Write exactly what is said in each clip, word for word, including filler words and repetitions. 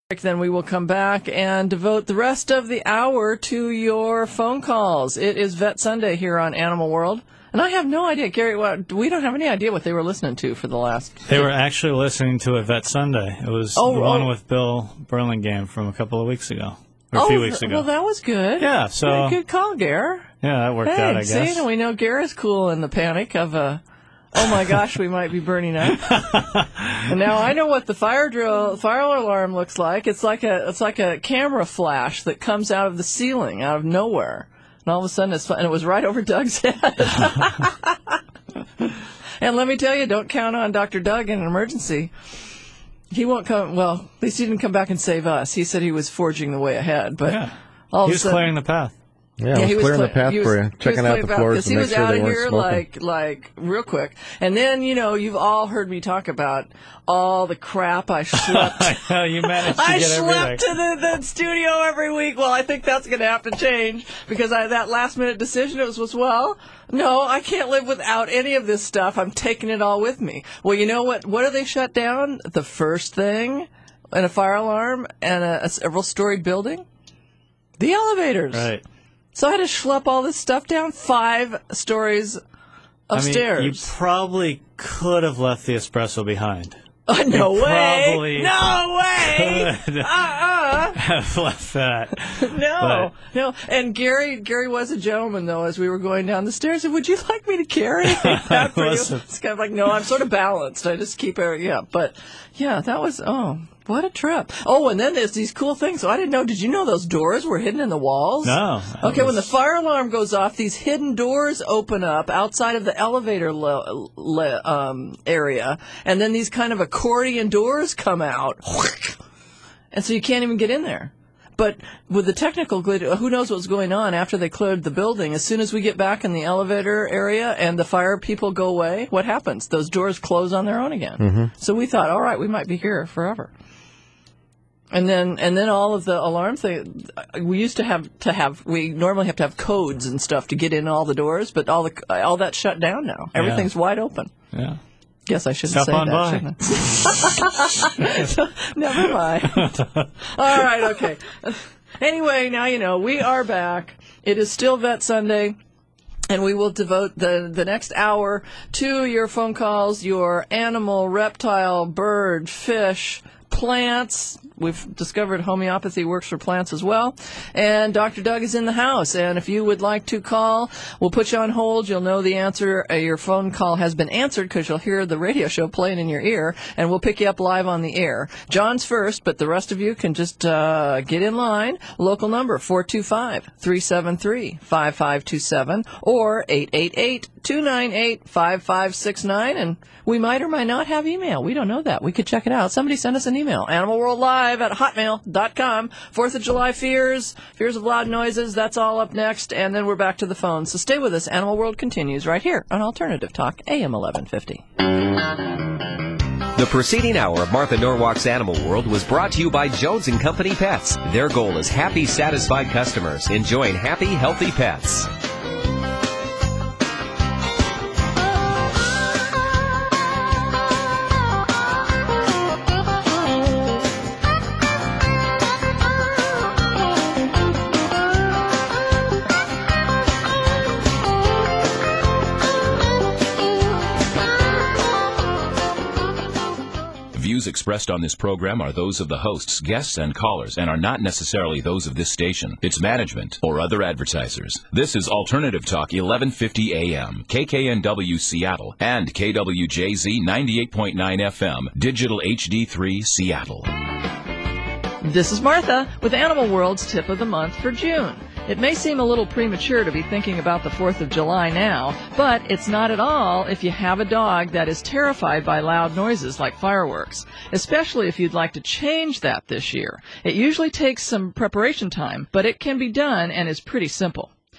Then we will come back and devote the rest of the hour to your phone calls. It is Vet Sunday here on Animal World. And I have no idea, Gary, what, we don't have any idea what they were listening to for the last... They were actually listening to a Vet Sunday. It was oh, the oh. one with Bill Burlingame from a couple of weeks ago. Or oh, a few weeks ago. Well, that was good. Yeah, so... Good call, Gare. Yeah, that worked hey, out, I guess. See, we know Gary's cool in the panic of a... Oh my gosh, we might be burning up. And now I know what the fire drill, fire alarm looks like. It's like a, it's like a camera flash that comes out of the ceiling, out of nowhere, and all of a sudden it's, and it was right over Doug's head. And let me tell you, don't count on Doctor Doug in an emergency. He won't come. Well, at least he didn't come back and save us. He said he was forging the way ahead, but yeah. all he of was a sudden, clearing the path. Yeah, yeah, he was clearing cle- the path was, for you, checking out the floors to he make was sure out they of weren't here smoking. like, like real quick. And then, you know, you've all heard me talk about all the crap I schlepped. I know, you managed to I get schlepped everything. to the, the studio every week. Well, I think that's going to have to change because I, that last minute decision was, was, well, no, I can't live without any of this stuff. I'm taking it all with me. Well, you know what? What do they shut down? The first thing and a fire alarm and a, a several-story building? The elevators. Right. So I had to schlep all this stuff down five stories upstairs. I mean, you probably could have left the espresso behind. Oh, no you way! No way! Could Uh-uh! have left that. No, but. no. And Gary, Gary was a gentleman though. As we were going down the stairs, said, "Would you like me to carry that for you?" It's kind of like, no, I'm sort of balanced. I just keep it. Yeah, but yeah, that was oh. What a trip. Oh, and then there's these cool things. So I didn't know. Did you know those doors were hidden in the walls? No. Okay, was... when the fire alarm goes off, these hidden doors open up outside of the elevator lo- le- um, area, and then these kind of accordion doors come out. And so you can't even get in there. But with the technical glitch, who knows what's going on after they cleared the building. As soon as we get back in the elevator area and the fire people go away, what happens? Those doors close on their own again. Mm-hmm. So we thought, all right, we might be here forever. And then, and then all of the alarm thing. We used to have to have. We normally have to have codes and stuff to get in all the doors, but all the all that's shut down now. Everything's yeah. wide open. Yeah. Guess I shouldn't Stop say on that, shouldn't I? Never mind. All right, okay. Anyway, now you know we are back. It is still Vet Sunday. And we will devote the, the next hour to your phone calls, your animal, reptile, bird, fish, plants. We've discovered homeopathy works for plants as well. And Doctor Doug is in the house. And if you would like to call, we'll put you on hold. You'll know the answer. Uh, your phone call has been answered because you'll hear the radio show playing in your ear. And we'll pick you up live on the air. John's first, but the rest of you can just uh, get in line. Local number four two five, three seven three, five five two seven or eight eight eight, two nine eight, five five six nine. And we might or might not have email. We don't know that. We could check it out. Somebody send us an email. Animal World Live at hotmail dot com. Fourth of July fears, fears of loud noises, that's all up next, and then we're back to the phone. So stay with us. Animal World continues right here on Alternative Talk, A M eleven fifty. The preceding hour of Martha Norwalk's Animal World was brought to you by Jones and Company Pets. Their goal is happy, satisfied customers enjoying happy, healthy pets. Views expressed on this program are those of the hosts, guests, and callers, and are not necessarily those of this station, its management, or other advertisers. This is Alternative Talk eleven fifty A M, K K N W Seattle, and K W J Z ninety-eight point nine F M, Digital H D three Seattle. This is Martha with Animal World's Tip of the Month for June. It may seem a little premature to be thinking about the fourth of July now, but it's not at all if you have a dog that is terrified by loud noises like fireworks, especially if you'd like to change that this year. It usually takes some preparation time, but it can be done and is pretty simple.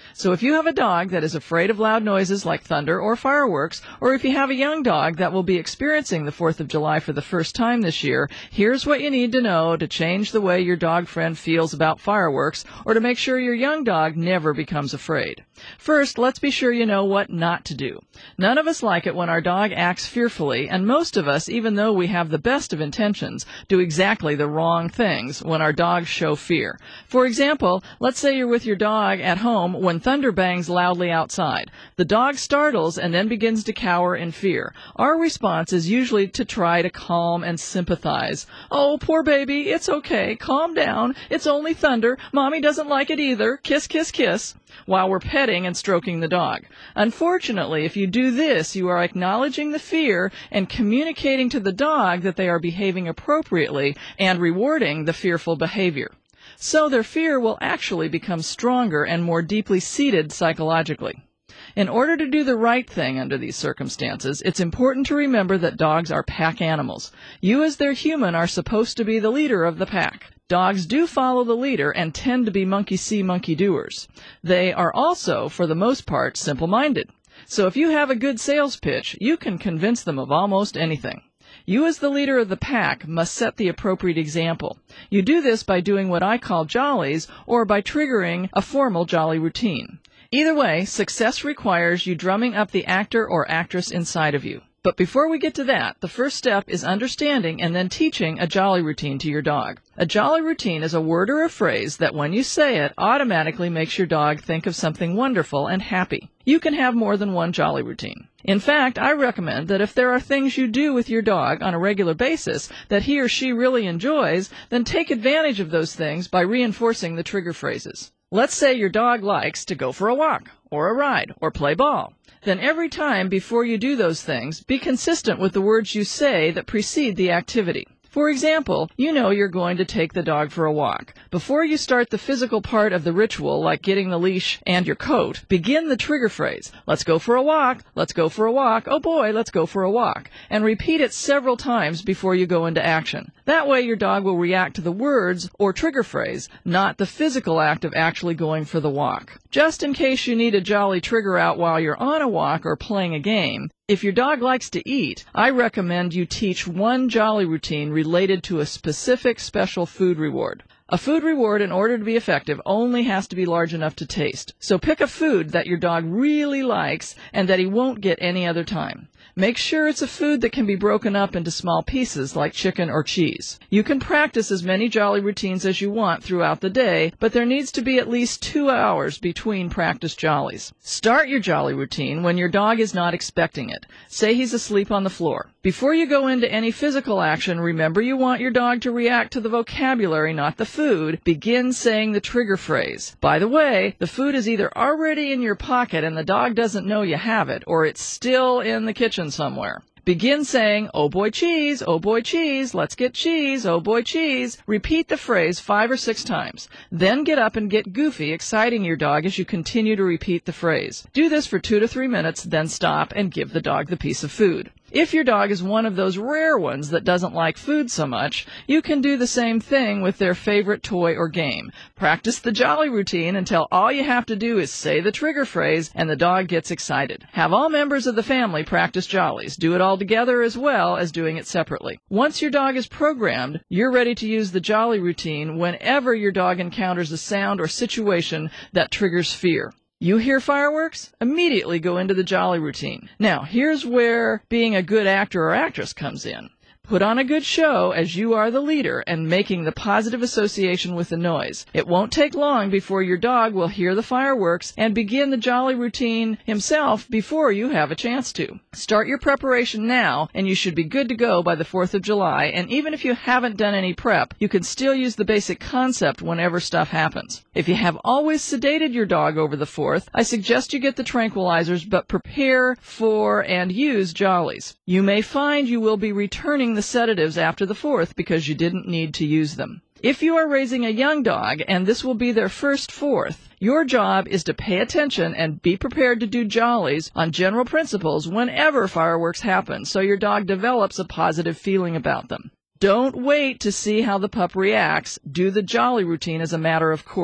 So if you have a dog that is afraid of loud noises like thunder or fireworks, or if you have a young dog that will be experiencing the fourth of July for the first time this year, here's what you need to know to change the way your dog friend feels about fireworks, or to make sure your young dog never becomes afraid. First, let's be sure you know what not to do. None of us like it when our dog acts fearfully, and most of us, even though we have the best of intentions, do exactly the wrong things when our dogs show fear. For example, let's say you're with your dog at home when thunder bangs loudly outside. The dog startles and then begins to cower in fear. Our response is usually to try to calm and sympathize. "Oh, poor baby, it's okay. Calm down. It's only thunder. Mommy doesn't like it either. Kiss, kiss, kiss," while we're petting and stroking the dog. Unfortunately, if you do this, you are acknowledging the fear and communicating to the dog that they are behaving appropriately and rewarding the fearful behavior. So their fear will actually become stronger and more deeply seated psychologically. In order to do the right thing under these circumstances, it's important to remember that dogs are pack animals. You as their human are supposed to be the leader of the pack. Dogs do follow the leader and tend to be monkey-see, monkey-doers. They are also, for the most part, simple-minded. So if you have a good sales pitch, you can convince them of almost anything. You as the leader of the pack must set the appropriate example. You do this by doing what I call jollies, or by triggering a formal jolly routine. Either way, success requires you drumming up the actor or actress inside of you. But before we get to that, the first step is understanding and then teaching a jolly routine to your dog. A jolly routine is a word or a phrase that when you say it, automatically makes your dog think of something wonderful and happy. You can have more than one jolly routine. In fact, I recommend that if there are things you do with your dog on a regular basis that he or she really enjoys, then take advantage of those things by reinforcing the trigger phrases. Let's say your dog likes to go for a walk, or a ride, or play ball. Then every time before you do those things, be consistent with the words you say that precede the activity. For example, you know you're going to take the dog for a walk. Before you start the physical part of the ritual, like getting the leash and your coat, begin the trigger phrase. Let's go for a walk. Let's go for a walk. Oh boy, let's go for a walk. And repeat it several times before you go into action. That way your dog will react to the words or trigger phrase, not the physical act of actually going for the walk. Just in case you need a jolly trigger out while you're on a walk or playing a game, if your dog likes to eat, I recommend you teach one jolly routine related to a specific special food reward. A food reward, in order to be effective, only has to be large enough to taste. So pick a food that your dog really likes and that he won't get any other time. Make sure it's a food that can be broken up into small pieces like chicken or cheese. You can practice as many jolly routines as you want throughout the day, but there needs to be at least two hours between practice jollies. Start your jolly routine when your dog is not expecting it. Say he's asleep on the floor. Before you go into any physical action, remember you want your dog to react to the vocabulary, not the food. Begin saying the trigger phrase. By the way, the food is either already in your pocket and the dog doesn't know you have it, or it's still in the kitchen somewhere. Begin saying, "Oh boy cheese, oh boy cheese, let's get cheese, oh boy cheese." Repeat the phrase five or six times. Then get up and get goofy, exciting your dog as you continue to repeat the phrase. Do this for two to three minutes, then stop and give the dog the piece of food. If your dog is one of those rare ones that doesn't like food so much, you can do the same thing with their favorite toy or game. Practice the jolly routine until all you have to do is say the trigger phrase and the dog gets excited. Have all members of the family practice jollies. Do it all together as well as doing it separately. Once your dog is programmed, you're ready to use the jolly routine whenever your dog encounters a sound or situation that triggers fear. You hear fireworks? Immediately go into the jolly routine. Now, here's where being a good actor or actress comes in. Put on a good show as you are the leader and making the positive association with the noise. It won't take long before your dog will hear the fireworks and begin the jolly routine himself before you have a chance to. Start your preparation now, and you should be good to go by the fourth of July, and even if you haven't done any prep, you can still use the basic concept whenever stuff happens. If you have always sedated your dog over the fourth, I suggest you get the tranquilizers, but prepare for and use jollies. You may find you will be returning the sedatives after the fourth because you didn't need to use them. If you are raising a young dog, and this will be their first fourth, your job is to pay attention and be prepared to do jollies on general principles whenever fireworks happen, so your dog develops a positive feeling about them. Don't wait to see how the pup reacts. Do the jolly routine as a matter of course.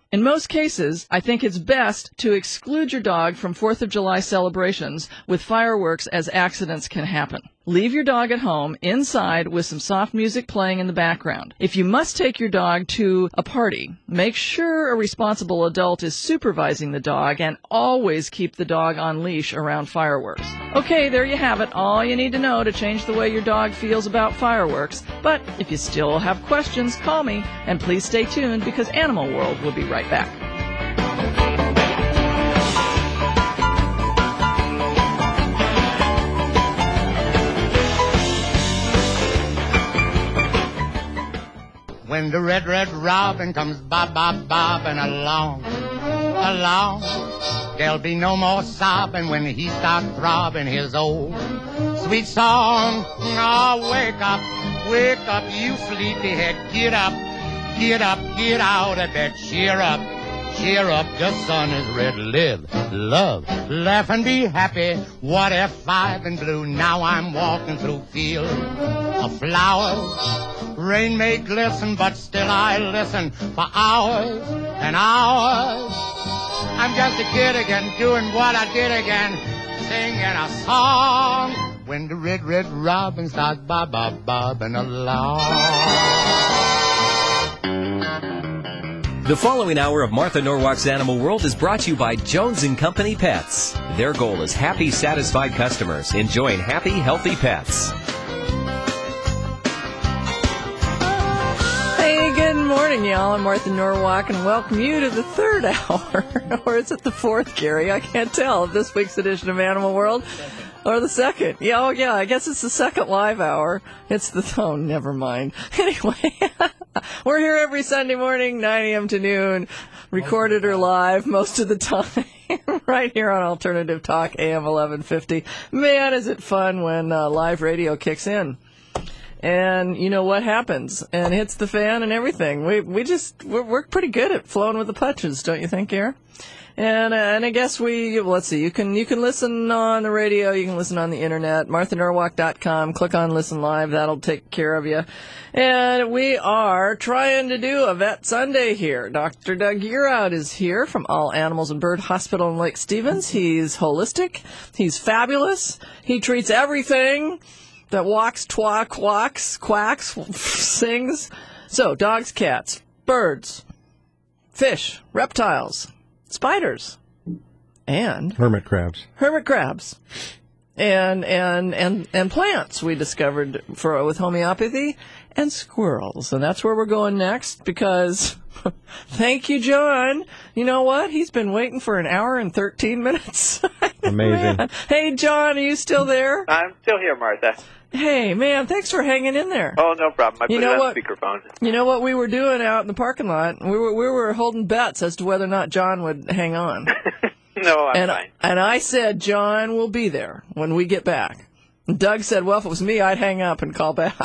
In most cases, I think it's best to exclude your dog from fourth of July celebrations with fireworks, as accidents can happen. Leave your dog at home inside with some soft music playing in the background. If you must take your dog to a party, make sure a responsible adult is supervising the dog, and always keep the dog on leash around fireworks. Okay, there you have it. All you need to know to change the way your dog feels about fireworks. But if you still have questions, call me, and please stay tuned because Animal World will be right back. When the red, red robin comes bob, bob, bobbing along, along, there'll be no more sobbing when he starts throbbing his old sweet song. Oh, wake up, wake up, you sleepyhead, get up, get up, get out of bed, cheer up, cheer up, the sun is red, live, love, laugh and be happy. What if I've been blue? Now I'm walking through fields of flowers. Rain may glisten, but still I listen for hours and hours. I'm just a kid again, doing what I did again, singing a song. When the red, red robin starts bob, bob, bobbing along. The following hour of Martha Norwalk's Animal World is brought to you by Jones and Company Pets. Their goal is happy, satisfied customers enjoying happy, healthy pets. Hey, good morning, y'all. I'm Martha Norwalk, and welcome you to the third hour. Or is it the fourth, Gary? I can't tell of this week's edition of Animal World. Or the second. Yeah, oh, yeah, I guess it's the second live hour. It's the, oh, never mind. Anyway, we're here every Sunday morning, nine a.m. to noon, recorded or live most of the time, right here on Alternative Talk, A M eleven fifty. Man, is it fun when uh, live radio kicks in. And you know what happens, and hits the fan and everything. We we just we're, we're pretty good at flowing with the punches, don't you think, Gare? And uh, and I guess we well, let's see. You can you can listen on the radio. You can listen on the internet. Martha Norwalk dot com. Click on Listen Live. That'll take care of you. And we are trying to do a Vet Sunday here. Doctor Doug Yearout is here from All Animals and Bird Hospital in Lake Stevens. He's holistic. He's fabulous. He treats everything that walks, twak, quacks, quacks, sings. So, dogs, cats, birds, fish, reptiles, spiders, and hermit crabs. Hermit crabs. And and and and plants we discovered for with homeopathy, and squirrels. And that's where we're going next because thank you, John. You know what? He's been waiting for an hour and thirteen minutes. Amazing. Man. Hey, John, are you still there? I'm still here, Martha. Hey, man, thanks for hanging in there. Oh, no problem. I put You know it on what? speakerphone. You know what we were doing out in the parking lot? We were we were holding bets as to whether or not John would hang on. No, I'm and fine. and I said John will be there when we get back. And Doug said, well, if it was me, I'd hang up and call back.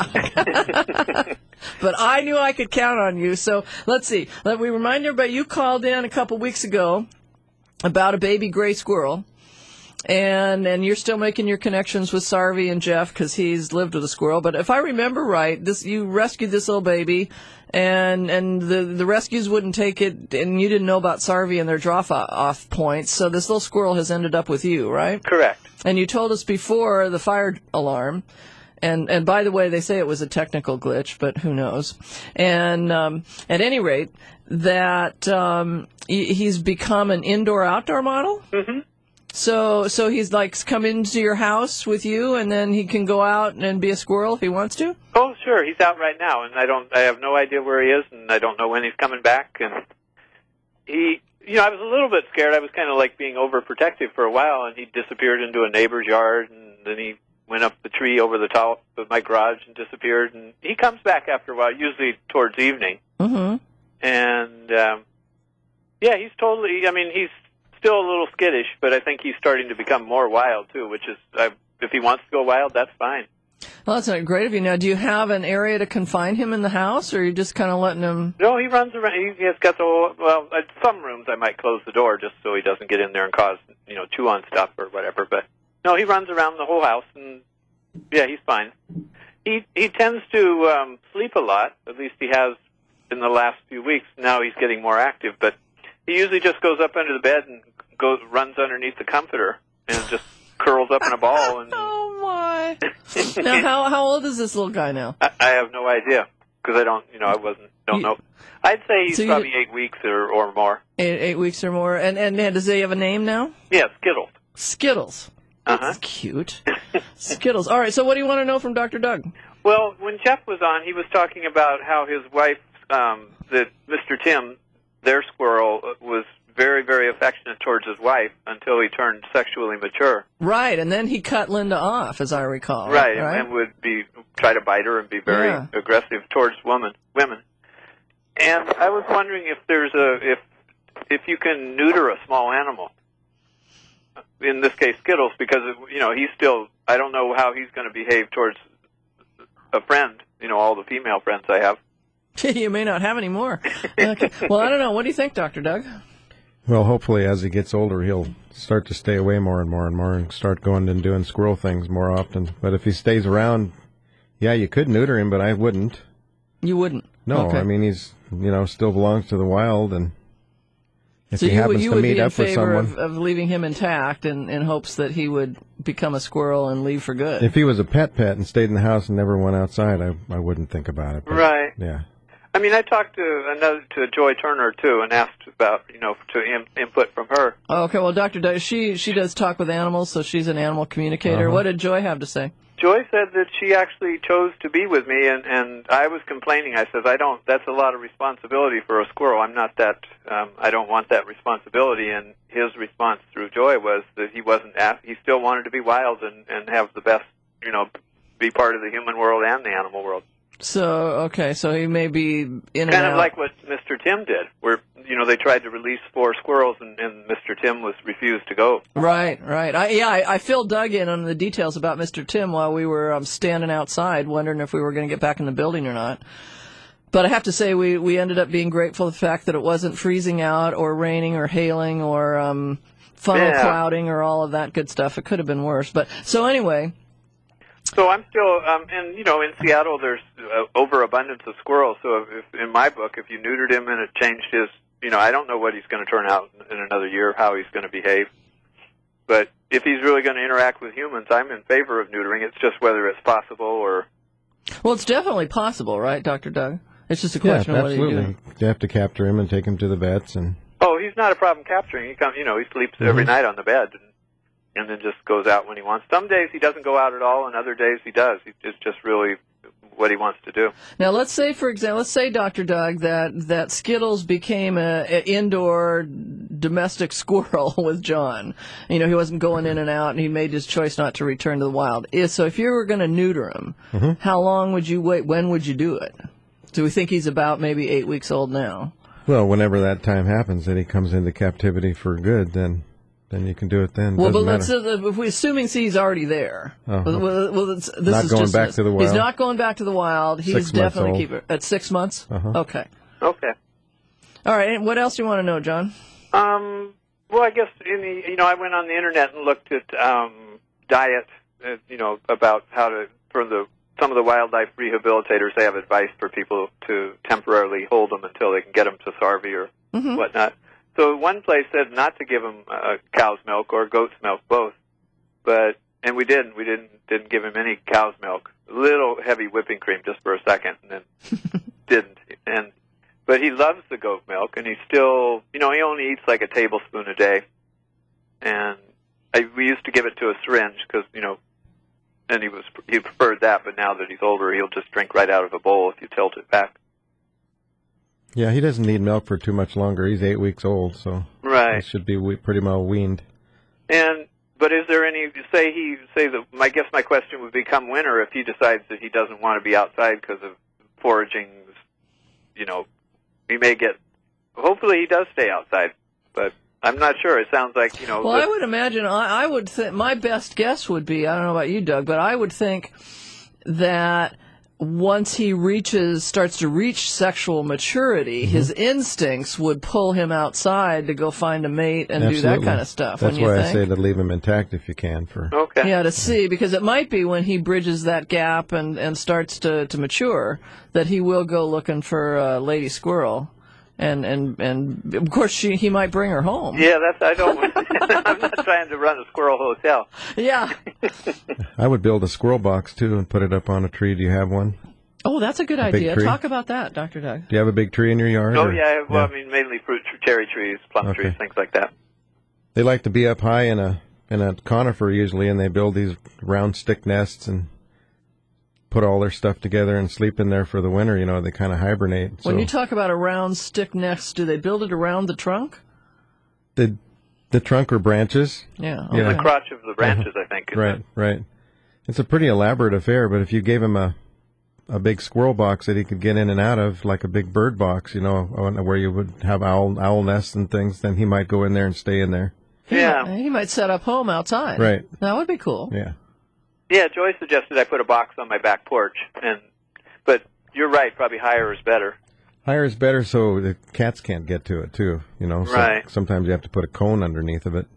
But I knew I could count on you. So let's see. Let we remind everybody you called in a couple weeks ago about a baby gray squirrel. And and you're still making your connections with Sarvi and Jeff because he's lived with a squirrel. But if I remember right, this you rescued this little baby, and and the the rescues wouldn't take it, and you didn't know about Sarvi and their drop-off points. So this little squirrel has ended up with you, right? Correct. And you told us before the fire alarm. And and by the way, they say it was a technical glitch, but who knows? And um, at any rate, that um, he, he's become an indoor-outdoor model. Mm-hmm. So, so he's like come into your house with you, and then he can go out and be a squirrel if he wants to. Oh, sure. He's out right now, and I don't. I have no idea where he is, and I don't know when he's coming back. And he, you know, I was a little bit scared. I was kind of like being overprotective for a while, and he disappeared into a neighbor's yard, and then he went up the tree over the top of my garage and disappeared. And he comes back after a while, usually towards evening. Mm-hmm. And um, yeah, he's totally. I mean, he's still a little skittish, but I think he's starting to become more wild too. Which is, uh, if he wants to go wild, that's fine. Well, that's not great of you. Now, do you have an area to confine him in the house, or are you just kind of letting him? No, he runs around. He, he's got the whole, well, at some rooms I might close the door just so he doesn't get in there and cause, you know, chew on stuff or whatever. But no, he runs around the whole house, and yeah, he's fine. He he tends to um, sleep a lot. At least he has in the last few weeks. Now he's getting more active, but He usually just goes up under the bed and goes runs underneath the comforter and just curls up in a ball. And Oh my! Now, how how old is this little guy now? I, I have no idea because I don't, you know, I wasn't, don't You- know. I'd say he's So you probably did- eight weeks or, or more. Eight, eight weeks or more. And, and and does he have a name now? Yeah, Skittles. Skittles. Uh-huh. That's cute. Skittles. All right. So, what do you want to know from Doctor Doug? Well, when Jeff was on, he was talking about how his wife, um, that Mister Tim, their squirrel, was very, very affectionate towards his wife until he turned sexually mature. Right, and then he cut Linda off, as I recall. Right, Right. and, and would be try to bite her and be very Yeah. aggressive towards women. Women. And I was wondering if there's a if if you can neuter a small animal. In this case, Skittles, because you know he's still. I don't know how he's going to behave towards a friend. You know, all the female friends I have. You may not have any more. Okay. Well, I don't know. What do you think, Doctor Doug? Well, hopefully as he gets older, he'll start to stay away more and more and more and start going and doing squirrel things more often. But if he stays around, yeah, you could neuter him, but I wouldn't. You wouldn't. No, Okay. I mean, he's, you know, still belongs to the wild, and if so he you, happens would- you to would meet be in up with favor someone, of, of leaving him intact in, in hopes that he would become a squirrel and leave for good. if he was a pet pet and stayed in the house and never went outside, I, I wouldn't think about it. But, Right. Yeah. I mean, I talked to another to Joy Turner too, and asked about you know to in, input from her. Okay, well, Doctor Doug, she she does talk with animals, so she's an animal communicator. Uh-huh. What did Joy have to say? Joy said that she actually chose to be with me, and, and I was complaining. I said, I don't, that's a lot of responsibility for a squirrel. I'm not that, um, I don't want that responsibility. And his response through Joy was that he wasn't, asked, he still wanted to be wild and, and have the best, you know, be part of the human world and the animal world. So, okay, so he may be in and Kind out. of like what Mister Tim did, where, you know, they tried to release four squirrels and, and Mister Tim was refused to go. Right, right. I, yeah, I, I filled Doug in on the details about Mister Tim while we were um, standing outside, wondering if we were going to get back in the building or not. But I have to say, we, we ended up being grateful for the fact that it wasn't freezing out or raining or hailing or um, funnel Yeah. clouding or all of that good stuff. It could have been worse. But so anyway. So I'm still, um, and you know, in Seattle there's uh, overabundance of squirrels. So if, if, in my book, if you neutered him and it changed his, you know, I don't know what he's going to turn out in another year, how he's going to behave. But if he's really going to interact with humans, I'm in favor of neutering. It's just whether it's possible or. Well, it's definitely possible, right, Doctor Doug? It's just a Yeah, question of whether you do absolutely. it. You have to capture him and take him to the vets, and Oh, he's not a problem capturing. He comes, you know, he sleeps every Mhm. night on the bed, and, and then just goes out when he wants. Some days he doesn't go out at all, and other days he does. He, it's just really what he wants to do. Now, let's say, for example, let's say, Doctor Doug, that, that Skittles became a, a indoor domestic squirrel with John. You know, he wasn't going in and out, and he made his choice not to return to the wild. Is- So if you were going to neuter him, Mm-hmm. how long would you wait? When would you do it? Do we think he's about maybe eight weeks old now? well, whenever that time happens, that he comes into captivity for good, then then you can do it then. Well, but Doesn't let's matter. uh, if we assuming see he's already there. Oh, well, well, well, it's, this Not is going just back this. to the He's wild? not going back to the wild. He's Six months definitely old. keeper at six months. Uh-huh. Okay. Okay. All right. And what else do you want to know, John? Um, well, I guess in the, you know, I went on the internet and looked at um, diet. Uh, you know, about how to for the some of the wildlife rehabilitators. They have advice for people to temporarily hold them until they can get them to Sarvi or Mm-hmm. whatnot. So one place said not to give them uh, cow's milk or goat's milk, both. But and we didn't. We didn't didn't give him any cow's milk. A little heavy whipping cream just for a second, and then didn't. And but he loves the goat milk, and he still, you know, he only eats like a tablespoon a day. And I, we used to give it to a syringe because, you know, and he was he preferred that. But now that he's older, he'll just drink right out of a bowl if you tilt it back. Yeah, he doesn't need milk for too much longer. He's eight weeks old, so Right. he should be we- pretty well weaned. And but is there any say he say that I guess my question would become winter if he decides that he doesn't want to be outside because of foraging, you know, he may get. Hopefully, he does stay outside, but I'm not sure. It sounds like you know. Well, the- I would imagine. I, I would think my best guess would be. I don't know about you, Doug, but I would think that once he reaches, starts to reach sexual maturity, Mm-hmm. his instincts would pull him outside to go find a mate and do that Absolutely. kind of stuff. That's wouldn't you why I think? say to leave him intact if you can. For okay. Yeah, to see, because it might be when he bridges that gap and, and starts to, to mature that he will go looking for a lady squirrel And, and, and of course, she, he might bring her home. Yeah, that's, I don't, I'm not trying to run a squirrel hotel. Yeah. I would build a squirrel box, too, and put it up on a tree. Do you have one? Oh, that's a good A big idea. tree? Talk about that, Doctor Doug. Do you have a big tree in your yard? Oh, or- yeah, I have, well, I mean, mainly fruit, cherry trees, plum Okay. trees, things like that. They like to be up high in a in a conifer usually, and they build these round stick nests and put all their stuff together and sleep in there for the winter. You know, they kind of hibernate. When so you talk about a round stick nest, do they build it around the trunk? the the trunk or branches. Yeah. Yeah. The okay. crotch of the branches, I think. is Right, right. It's a pretty elaborate affair, but if you gave him a a big squirrel box that he could get in and out of, like a big bird box, you know, where you would have owl owl nests and things, then he might go in there and stay in there. He Yeah. might, he might set up home outside. Right. That would be cool. Yeah. Yeah, Joy suggested I put a box on my back porch, and but you're right, probably higher is better. Higher is better so the cats can't get to it, too, you know. So Right. sometimes you have to put a cone underneath of it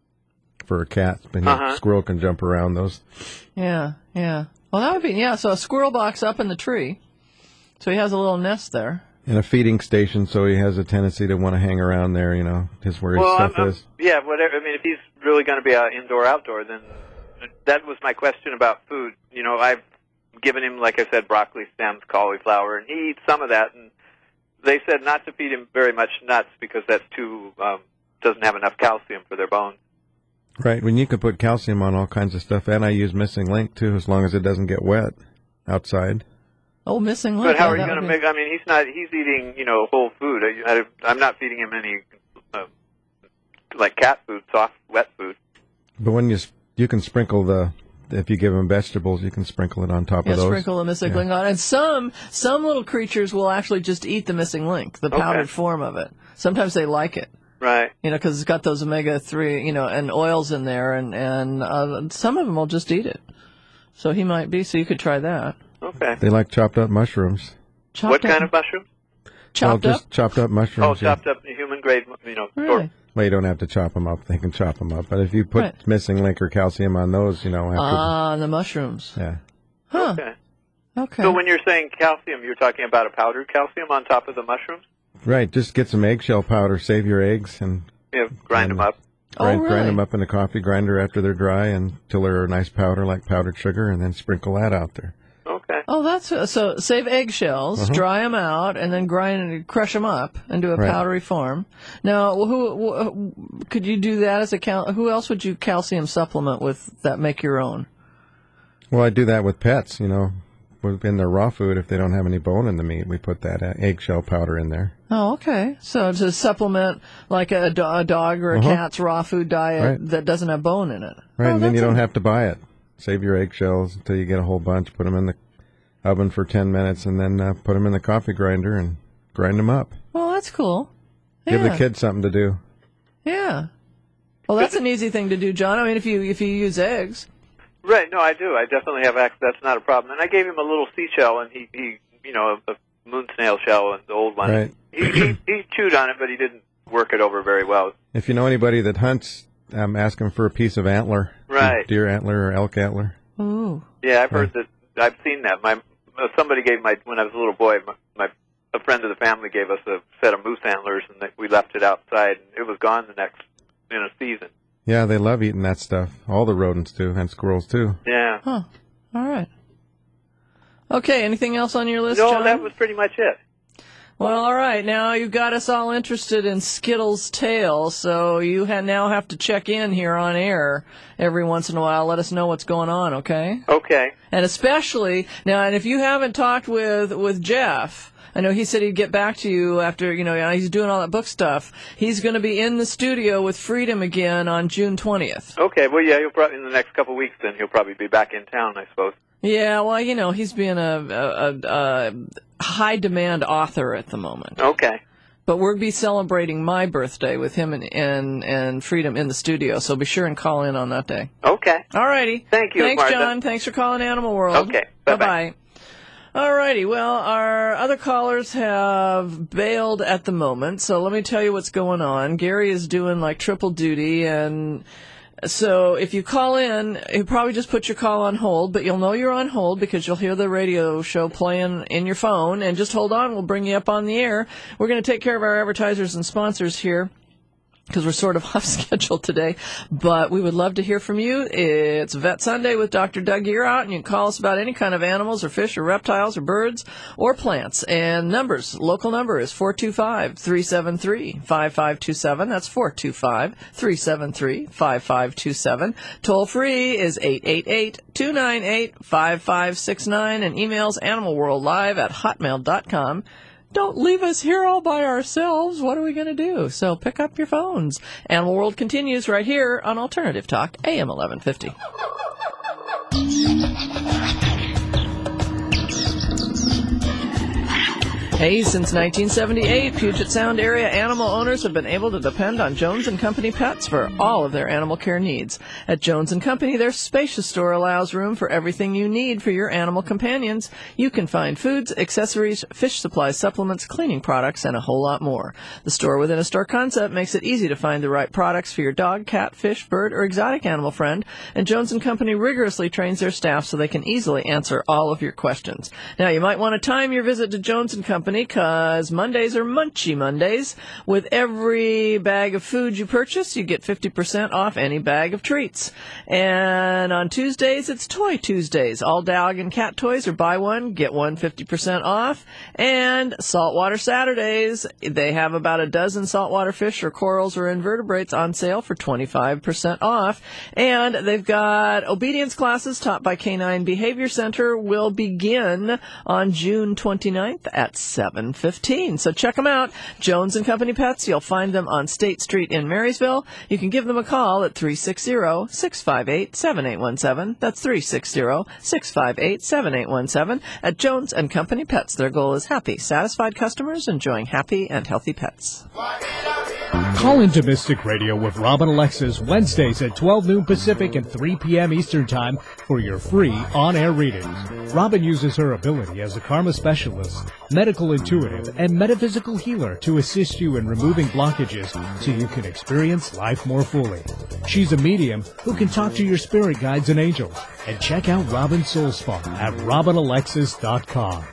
for a cat. And Uh-huh. a squirrel can jump around those. Yeah, yeah. Well, that would be, yeah, so a squirrel box up in the tree. So he has a little nest there. And a feeding station, so he has a tendency to want to hang around there, you know, just where his Well, stuff I'm, I'm, is. yeah, whatever. I mean, if he's really going to be out indoor, outdoor, then that was my question about food. You know, I've given him, like I said, broccoli stems, cauliflower, and he eats some of that. And they said not to feed him very much nuts because that's too um, doesn't have enough calcium for their bones. Right, when you can put calcium on all kinds of stuff, and I use Missing Link, too, as long as it doesn't get wet outside. Oh, missing link. But how yeah, are you that going to would be- make? I mean, he's not. He's eating, you know, whole food. I, I, I'm not feeding him any uh, like cat food, soft, wet food. But when you s- you can sprinkle the, if you give him vegetables, you can sprinkle it on top Yeah, of those. sprinkle the missing Yeah. link on. And some some little creatures will actually just eat the missing link, the powdered Okay. form of it. Sometimes they like it, Right. you know, because it's got those omega three, you know, and oils in there, and and uh, some of them will just eat it. So he might be. So you could try that. Okay. They like chopped up mushrooms. Chopped What up, kind of mushroom? chopped well, up? just chopped up Oh, mushrooms. yeah. chopped up human grade. You know. Really? Well, you don't have to chop them up. They can chop them up. But if you put Right. Missing Link or calcium on those, you know, after, Ah, the mushrooms. yeah. Huh. Okay. Okay. So when you're saying calcium, you're talking about a powdered calcium on top of the mushrooms? Right, just get some eggshell powder, save your eggs, and Yeah, grind And- them up. Oh, grind, grind really? them up in a coffee grinder after they're dry until they're a nice powder like powdered sugar, and then sprinkle that out there. Okay. Oh, that's so. Save eggshells, Uh-huh. dry them out, and then grind and crush them up into a Right. powdery form. Now, who, who could you do that as a cal? Who else would you calcium supplement with that? Make your own. Well, I do that with pets, you know, with- in their raw food. If they don't have any bone in the meat, we put that uh, eggshell powder in there. Oh, okay. So to supplement like a, do- a dog or a Uh-huh. cat's raw food diet Right. that doesn't have bone in it. Right, Oh, and then you that's don't a- have to buy it. Save your eggshells until you get a whole bunch. Put them in the oven for ten minutes, and then uh, put them in the coffee grinder and grind them up. Well, that's cool. Give the Yeah. kids something to do. Yeah. Well, that's an easy thing to do, John. I mean, if you if you use eggs. Right. No, I do. I definitely have access. That's not a problem. And I gave him a little seashell, and he, he you know, a, a moon snail shell, and the old one. Right. He, he he chewed on it, but he didn't work it over very well. If you know anybody that hunts, um, ask them for a piece of antler. Right. Deer antler or elk antler. Ooh. Yeah, I've heard that. I've seen that. My uh, somebody gave my when I was a little boy. My, my a friend of the family gave us a set of moose antlers, and that we left it outside, and it was gone the next in a season. Yeah, they love eating that stuff. All the rodents do, and squirrels too. Yeah. Huh. All right. Okay. Anything else on your list, No, John? that was pretty much it. Well, all right. Now you've got us all interested in Skittles' tail, so you ha- now have to check in here on air every once in a while. Let us know what's going on, okay? Okay. And especially now, and if you haven't talked with with Jeff, I know he said he'd get back to you after, you know, he's doing all that book stuff. He's going to be in the studio with Freedom again on June twentieth. Okay. Well, yeah, he'll probably in the next couple of weeks. Then he'll probably be back in town, I suppose. Yeah, well, you know, he's being a, a, a, a high-demand author at the moment. Okay. But we'll be celebrating my birthday with him and, and, and Freedom in the studio, so be sure and call in on that day. Okay. All righty. Thank you, Thanks, Martha. John. Thanks for calling Animal World. Okay. Bye-bye. Bye-bye. All righty. Well, our other callers have bailed at the moment, so let me tell you what's going on. Gary is doing like triple duty, and So if you call in, you probably just put your call on hold, but you'll know you're on hold because you'll hear the radio show playing in your phone. And just hold on, we'll bring you up on the air. We're going to take care of our advertisers and sponsors here, because we're sort of off schedule today, but we would love to hear from you. It's Vet Sunday with Doctor Doug Earhout, and you can call us about any kind of animals or fish or reptiles or birds or plants. And numbers, local number is four two five, three seven three, five five two seven. That's four two five, three seven three, five five two seven. Toll free is eight eight eight, two nine eight, five five six nine, and emails animalworldlive at hotmail dot com. Don't leave us here all by ourselves. What are we going to do? So pick up your phones. Animal World continues right here on Alternative Talk, A M eleven fifty. Hey, since nineteen seventy-eight, Puget Sound area animal owners have been able to depend on Jones and Company Pets for all of their animal care needs. At Jones and Company, their spacious store allows room for everything you need for your animal companions. You can find foods, accessories, fish supplies, supplements, cleaning products, and a whole lot more. The store within a store concept makes it easy to find the right products for your dog, cat, fish, bird, or exotic animal friend, and Jones and Company rigorously trains their staff so they can easily answer all of your questions. Now, you might want to time your visit to Jones and Company, because Mondays are Munchie Mondays. With every bag of food you purchase, you get fifty percent off any bag of treats. And on Tuesdays, it's Toy Tuesdays. All dog and cat toys are buy one, get one fifty percent off. And Saltwater Saturdays, they have about a dozen saltwater fish or corals or invertebrates on sale for twenty-five percent off. And they've got obedience classes taught by Canine Behavior Center will begin on June twenty-ninth at seven fifteen. So check them out. Jones and Company Pets. You'll find them on State Street in Marysville. You can give them a call at three six zero, six five eight, seven eight one seven. That's three six zero, six five eight, seven eight one seven. At Jones and Company Pets, their goal is happy, satisfied customers enjoying happy and healthy pets. Call into Mystic Radio with Robin Alexis Wednesdays at twelve noon Pacific and three p.m. Eastern Time for your free on-air readings. Robin uses her ability as a karma specialist, medical intuitive, and metaphysical healer to assist you in removing blockages so you can experience life more fully. She's a medium who can talk to your spirit guides and angels. And check out Robin's Soul Spa at robin alexis dot com.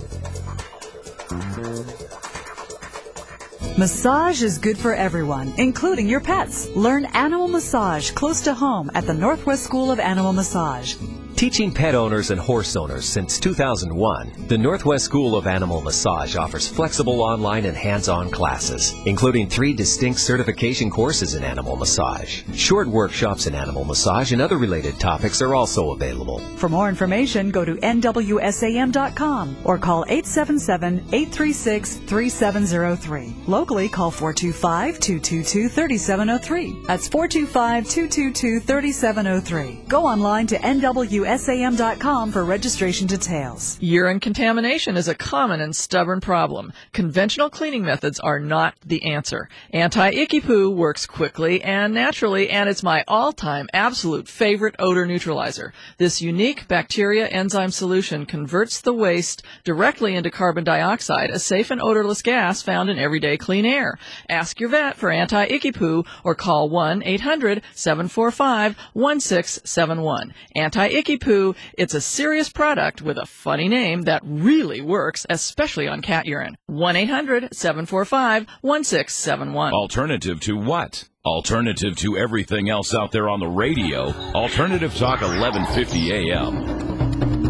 Massage is good for everyone, including your pets. Learn animal massage close to home at the Northwest School of Animal Massage. Teaching pet owners and horse owners since two thousand one, the Northwest School of Animal Massage offers flexible online and hands-on classes, including three distinct certification courses in animal massage. Short workshops in animal massage and other related topics are also available. For more information, go to N W S A M dot com or call eight seven seven, eight three six, three seven zero three. Locally, call four two five, two two two, three seven zero three. That's four two five, two two two, three seven zero three. Go online to N W S A M dot com for registration details. Urine contamination is a common and stubborn problem. Conventional cleaning methods are not the answer. Anti-Icky Poo works quickly and naturally, and it's my all-time absolute favorite odor neutralizer. This unique bacteria enzyme solution converts the waste directly into carbon dioxide, a safe and odorless gas found in everyday clean air. Ask your vet for Anti-Icky Poo or call one eight hundred, seven four five, one six seven one. Anti-Icky Poo, it's a serious product with a funny name that really works, especially on cat urine. one eight hundred, seven four five, one six seven one. Alternative to what? Alternative to everything else out there on the radio. Alternative Talk eleven fifty A M.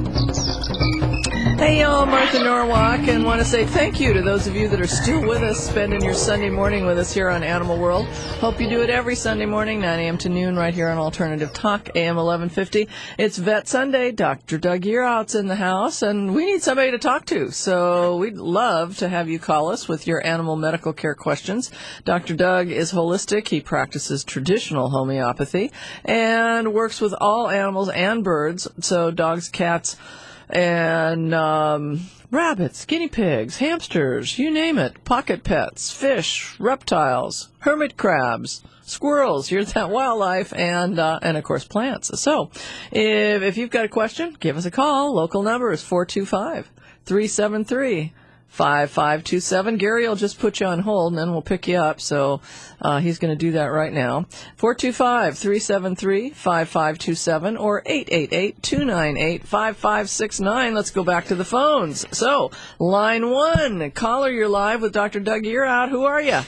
Hey, y'all, Martha Norwalk, and want to say thank you to those of you that are still with us, spending your Sunday morning with us here on Animal World. Hope you do it every Sunday morning, nine a.m. to noon, right here on Alternative Talk, A M eleven fifty. It's Vet Sunday. Doctor Doug Earhout's in the house, and we need somebody to talk to. So we'd love to have you call us with your animal medical care questions. Doctor Doug is holistic. He practices traditional homeopathy and works with all animals and birds, so dogs, cats, and um, rabbits, guinea pigs, hamsters, you name it, pocket pets, fish, reptiles, hermit crabs, squirrels, here's that wildlife, and uh, and of course plants. So if, if you've got a question, give us a call. Local number is four two five, three seven three, five five two seven. Gary will just put you on hold, and then we'll pick you up. So uh, he's going to do that right now. four two five, three seven three, five five two seven or eight eight eight, two nine eight, five five six nine. Let's go back to the phones. So, line one. Caller, you're live with Doctor Doug. You're out. Who are you?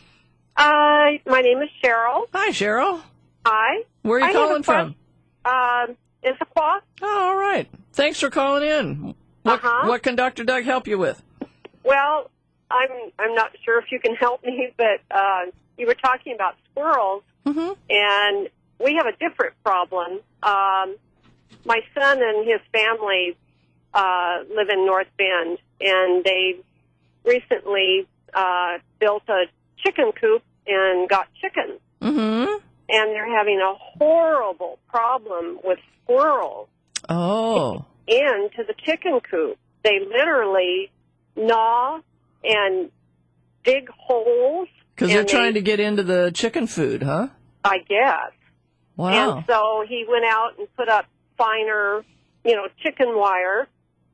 Uh, my name is Cheryl. Hi, Cheryl. Hi. Where are you I calling from? Um, Issaquah. Oh, all right. Thanks for calling in. What, Uh-huh. what can Doctor Doug help you with? Well, I'm I'm not sure if you can help me, but uh, you were talking about squirrels, Mm-hmm. and we have a different problem. Um, my son and his family uh, live in North Bend, and they recently uh, built a chicken coop and got chickens. Mm-hmm. And they're having a horrible problem with squirrels Oh. into the chicken coop. They literally gnaw and dig holes. Because they're and trying they- to get into the chicken food, huh? I guess. Wow. And so he went out and put up finer, you know, chicken wire,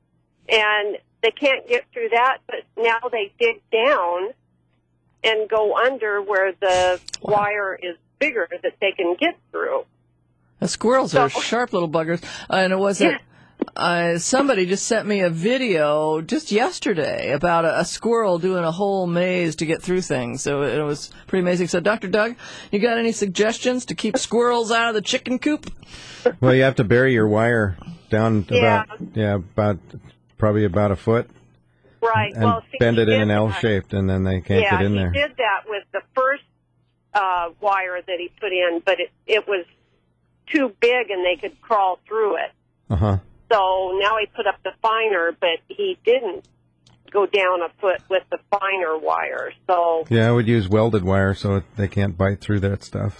and they can't get through that, but now they dig down and go under where the Wow. wire is bigger that they can get through. The squirrels are So- sharp little buggers. Uh, and it wasn't. Yeah. Uh, somebody just sent me a video just yesterday about a, a squirrel doing a whole maze to get through things. So it was pretty amazing. So, Doctor Doug, you got any suggestions to keep squirrels out of the chicken coop? Well, you have to bury your wire down Yeah. about yeah about probably about a foot Right. and well, see, bend he it in did an L that. shaped, and then they can't yeah, get in he there. did that with the first uh, wire that he put in, but it, it was too big and they could crawl through it. Uh huh. So now he put up the finer, but he didn't go down a foot with the finer wire. So Yeah, I would use welded wire so they can't bite through that stuff.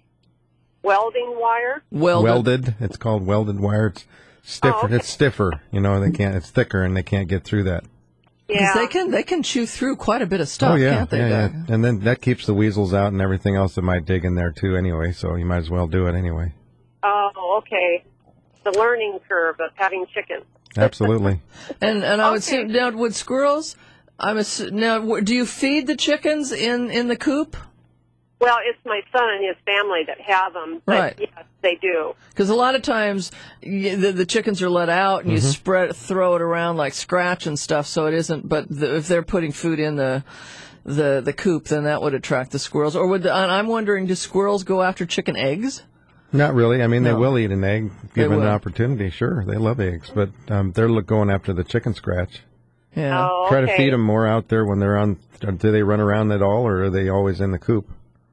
welding wire. Welded. Welded. It's called welded wire. It's stiffer. Oh, okay. It's stiffer. You know, they can't. It's thicker, and they can't get through that. Because Yeah. they can, they can chew through quite a bit of stuff, oh yeah, can't they, yeah, yeah. Doug? And then that keeps the weasels out and everything else that might dig in there too. Anyway, so you might as well do it anyway. Oh, okay. The learning curve of having chickens. Absolutely. And and I would Okay. say now with squirrels, I'm ass- now w- do you feed the chickens in, in the coop? Well, it's my son and his family that have them, but Right. yes, they do. Because a lot of times y the, the chickens are let out and you spread throw it around like scratch and stuff, so it isn't. But the, if they're putting food in the the the coop, then that would attract the squirrels. Or would the, and I'm wondering, do squirrels go after chicken eggs? Not really. I mean, they No. will eat an egg given an will. opportunity. Sure, they love eggs, but um, they're look- going after the chicken scratch. Yeah. Oh, Try okay. to feed them more out there when they're on. Do they run around at all, or are they always in the coop?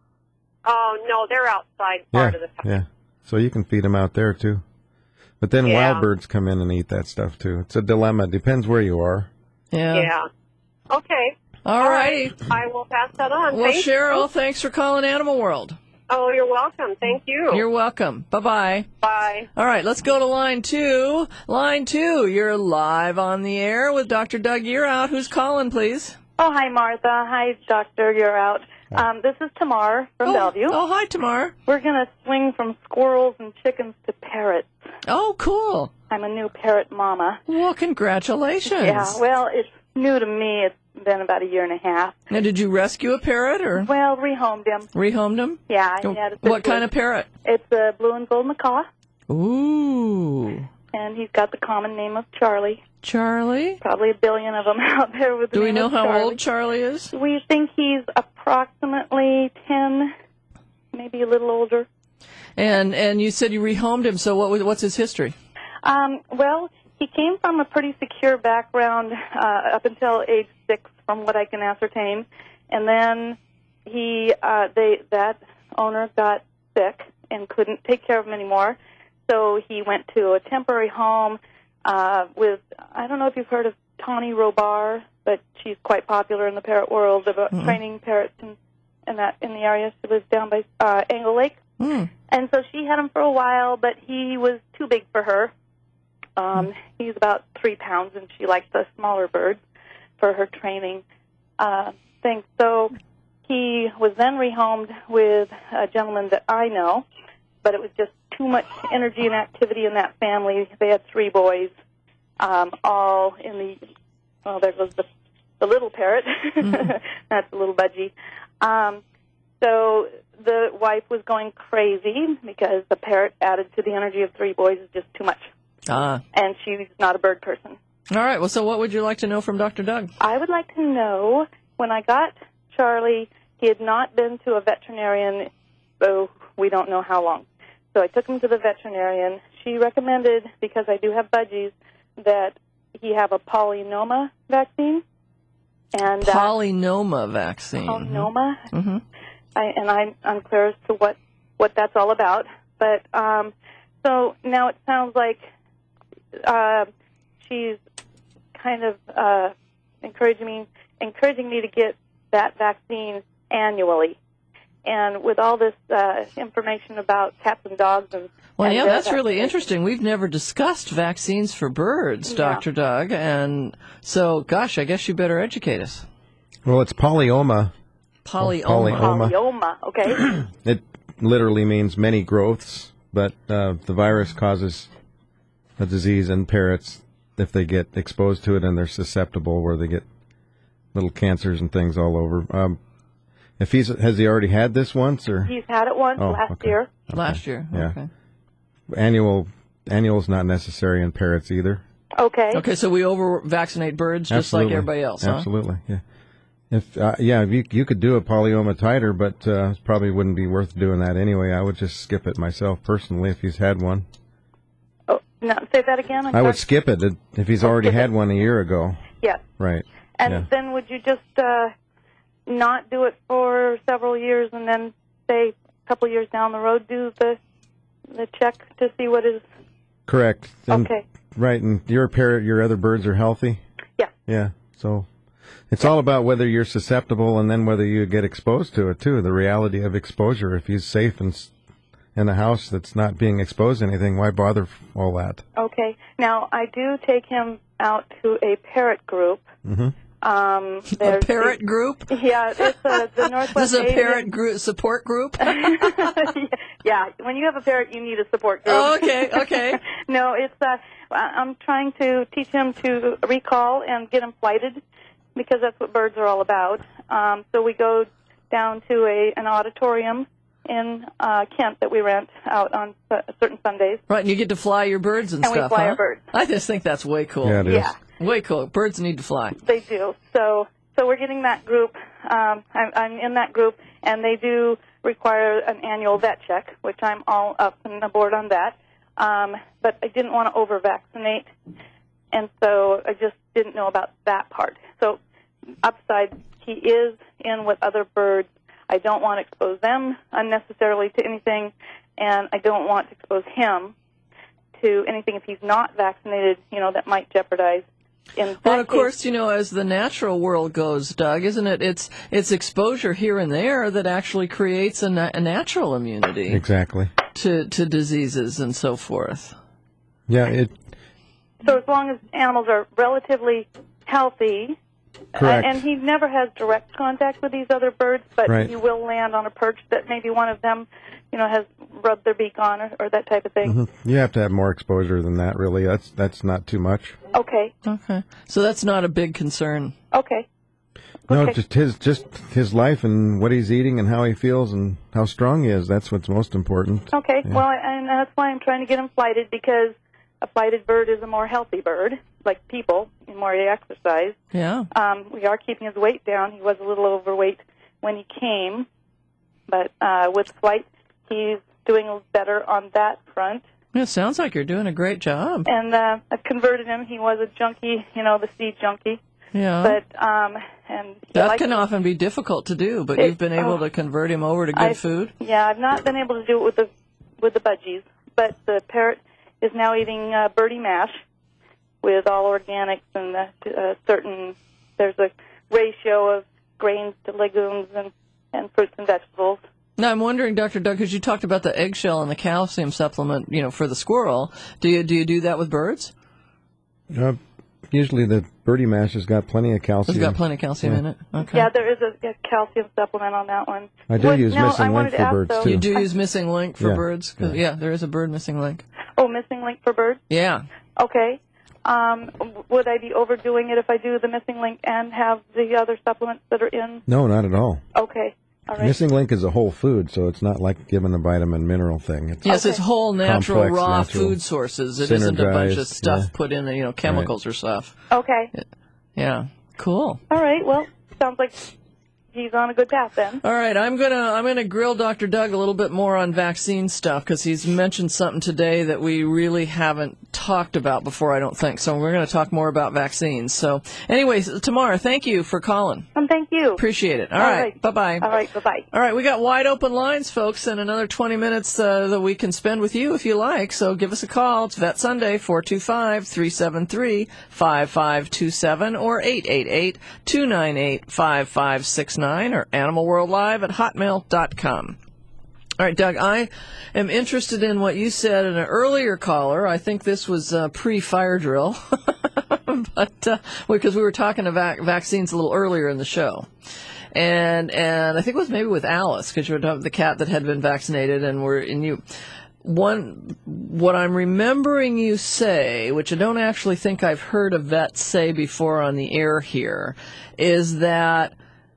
Oh, no, they're outside part Yeah, of the time. yeah. So you can feed them out there too. But then Yeah. wild birds come in and eat that stuff too. It's a dilemma. Depends where you are. Yeah. Yeah. Okay. All righty. I will pass that on. Well, Thank Cheryl, you. thanks for calling Animal World. Oh, you're welcome. Thank you. You're welcome. Bye-bye. Bye. All right, let's go to line two. Line two, you're live on the air with Doctor Doug. You're out. Who's calling, please? Oh, hi, Martha. Hi, Doctor. You're out. Um, this is Tamar from oh, Bellevue. Oh, hi, Tamar. We're going to swing from squirrels and chickens to parrots. Oh, cool. I'm a new parrot mama. Well, congratulations. Yeah, well, it's new to me. It's been about a year and a half. Now, did you rescue a parrot or Well, rehomed him. rehomed him? Yeah, Oh, he had a what kind of parrot? It's a blue and gold macaw, Ooh, and he's got the common name of Charlie. Charlie. Probably a billion of them out there with the Do we name know of how Charlie. old Charlie is? We think he's approximately ten, maybe a little older. And and you said you rehomed him. So what was what's his history? Um, well, he came from a pretty secure background uh, up until age six, from what I can ascertain, and then he, uh, they, that owner got sick and couldn't take care of him anymore, so he went to a temporary home uh, with, I don't know if you've heard of Tawny Robar, but she's quite popular in the parrot world about Mm-mm. training parrots in, in that in the area. She lives down by uh, Angle Lake. Mm. And so she had him for a while, but he was too big for her. Um, he's about three pounds, and she likes the smaller birds for her training uh, thing. So he was then rehomed with a gentleman that I know, but it was just too much energy and activity in that family. They had three boys, um, all in the, well, there goes the the little parrot. Mm-hmm. That's a little budgie. Um, so the wife was going crazy because the parrot added to the energy of three boys is just too much. Ah. And she's not a bird person. All right. Well, so what would you like to know from Doctor Doug? I would like to know, when I got Charlie, he had not been to a veterinarian, oh, we don't know how long. So I took him to the veterinarian. She recommended, because I do have budgies, that he have a polynoma vaccine. And uh, polynoma vaccine. Polynoma. Mm-hmm. I, and I'm unclear as to what, what that's all about. But um, so now it sounds like uh, she's kind of uh, encouraging me, encouraging me to get that vaccine annually. And with all this uh, information about cats and dogs and well, and yeah, that's vaccines. really interesting. We've never discussed vaccines for birds, Yeah. Doctor Doug, and so, gosh, I guess you better educate us. Well, it's polyoma. Polyoma. Polyoma. Polyoma, okay. It literally means many growths, but uh, the virus causes a disease in parrots if they get exposed to it and they're susceptible, where they get little cancers and things all over. Um, if he's has he already had this once, or He's had it once Oh, last okay. year. Last year. Yeah. Okay. annual annual's not necessary in parrots either. Okay. Okay, so we over vaccinate birds just Absolutely. like everybody else, huh? Absolutely, yeah. If uh, yeah, you you could do a polyoma titer, but uh, probably wouldn't be worth doing that anyway. I would just skip it myself personally if he's had one. Oh, no, say that again. I'm I would sorry. skip it if he's already skip had it. one a year ago. Yes. Right. And yeah. then would you just uh, not do it for several years, and then say a couple years down the road do the the check to see what is Correct. And- okay? Right, and your parrot, your other birds are healthy. Yeah. Yeah. So it's all about whether you're susceptible and then whether you get exposed to it too. The reality of exposure. If he's safe and s- in a house that's not being exposed to anything, why bother f- all that? Okay. Now I do take him out to a parrot group. Mm-hmm. Um, A there's parrot the- group? Yeah, it's uh, the Northwest. This is a Asian- parrot group, support group? Yeah, when you have a parrot, you need a support group. Oh, okay, okay. No, it's uh, I- I'm trying to teach him to recall and get him flighted, because that's what birds are all about. Um, so we go down to a an auditorium in uh, Kent that we rent out on uh, certain Sundays. Right, and you get to fly your birds and, And we stuff, fly huh? our birds. I just think that's way cool. Yeah, it is. Yeah. Way cool. Birds need to fly. They do. So so we're getting that group. Um, I'm, I'm in that group, and they do require an annual vet check, which I'm all up and aboard on that. Um, but I didn't want to over-vaccinate, and so I just didn't know about that part. So upside, he is in with other birds. I don't want to expose them unnecessarily to anything, and I don't want to expose him to anything if he's not vaccinated, you know, that might jeopardize. In that Well, of case, course, you know, as the natural world goes, Doug, isn't it? It's it's exposure here and there that actually creates a, na- a natural immunity Exactly. to, to diseases and so forth. Yeah. It. so as long as animals are relatively healthy, Correct. Uh, and he never has direct contact with these other birds, but Right. he will land on a perch that maybe one of them, you know, has rubbed their beak on, or, or that type of thing. Mhm. You have to have more exposure than that. Really, that's that's not too much. Okay. Okay. So that's not a big concern. Okay. No, Okay. just his just his life and what he's eating and how he feels and how strong he is. That's what's most important. Okay. Yeah. Well, and that's why I'm trying to get him flighted, because a flighted bird is a more healthy bird, like people, the more they exercise. Yeah. Um, we are keeping his weight down. He was a little overweight when he came, but uh, with flight, he's doing better on that front. It sounds like you're doing a great job. And uh, I've converted him. He was a junkie, you know, the seed junkie. Yeah. But um, and he that likes- can often be difficult to do, but It- you've been able oh. to convert him over to good I've- food. Yeah, I've not been able to do it with the with the budgies, but the parrot is now eating uh, birdie mash with all organics and the, uh, certain. There's a ratio of grains to legumes and, and fruits and vegetables. Now, I'm wondering, Doctor Doug, because you talked about the eggshell and the calcium supplement, you know, for the squirrel. Do you do you do that with birds? Uh, usually, the birdie mash has got plenty of calcium. It's got plenty of calcium Yeah. in it. Okay. Yeah, there is a, a calcium supplement on that one. I do What- use now, missing I link wanted to for ask, birds though- too. You do use missing link for Yeah. birds? 'Cause, yeah, there is a bird missing link. Oh, missing link for birds? Yeah. Okay. Um, w- would I be overdoing it if I do the missing link and have the other supplements that are in? No, not at all. Okay. All right. Missing link is a whole food, so it's not like giving a vitamin mineral thing. It's Yes, it's whole natural, complex, raw natural, food sources. It isn't a bunch of synergized, stuff yeah. put in, you know, chemicals or stuff. Okay. Yeah, cool. All right. Well, sounds like he's on a good path then. All right, I'm gonna I'm gonna grill Doctor Doug a little bit more on vaccine stuff because he's mentioned something today that we really haven't talked about before. I don't think so. We're going to talk more about vaccines. So, anyways, Tamara, thank you for calling. Um, thank you. Appreciate it. All, All right. right. bye bye. All right. Bye bye. All right, we got wide open lines, folks, and another twenty minutes uh, that we can spend with you if you like. So give us a call. It's Vet Sunday, four two five, three seven three, five five two seven or eight eight eight, two nine eight, five five six nine or animalworldlive at hotmail dot com. All right, Doug, I am interested in what you said in an earlier caller. I think this was uh, pre-fire drill, but uh, because we were talking about vaccines a little earlier in the show. And and I think it was maybe with Alice, because you were talking about the cat that had been vaccinated, and we're and you. One, what I'm remembering you say, which I don't actually think I've heard a vet say before on the air here, is that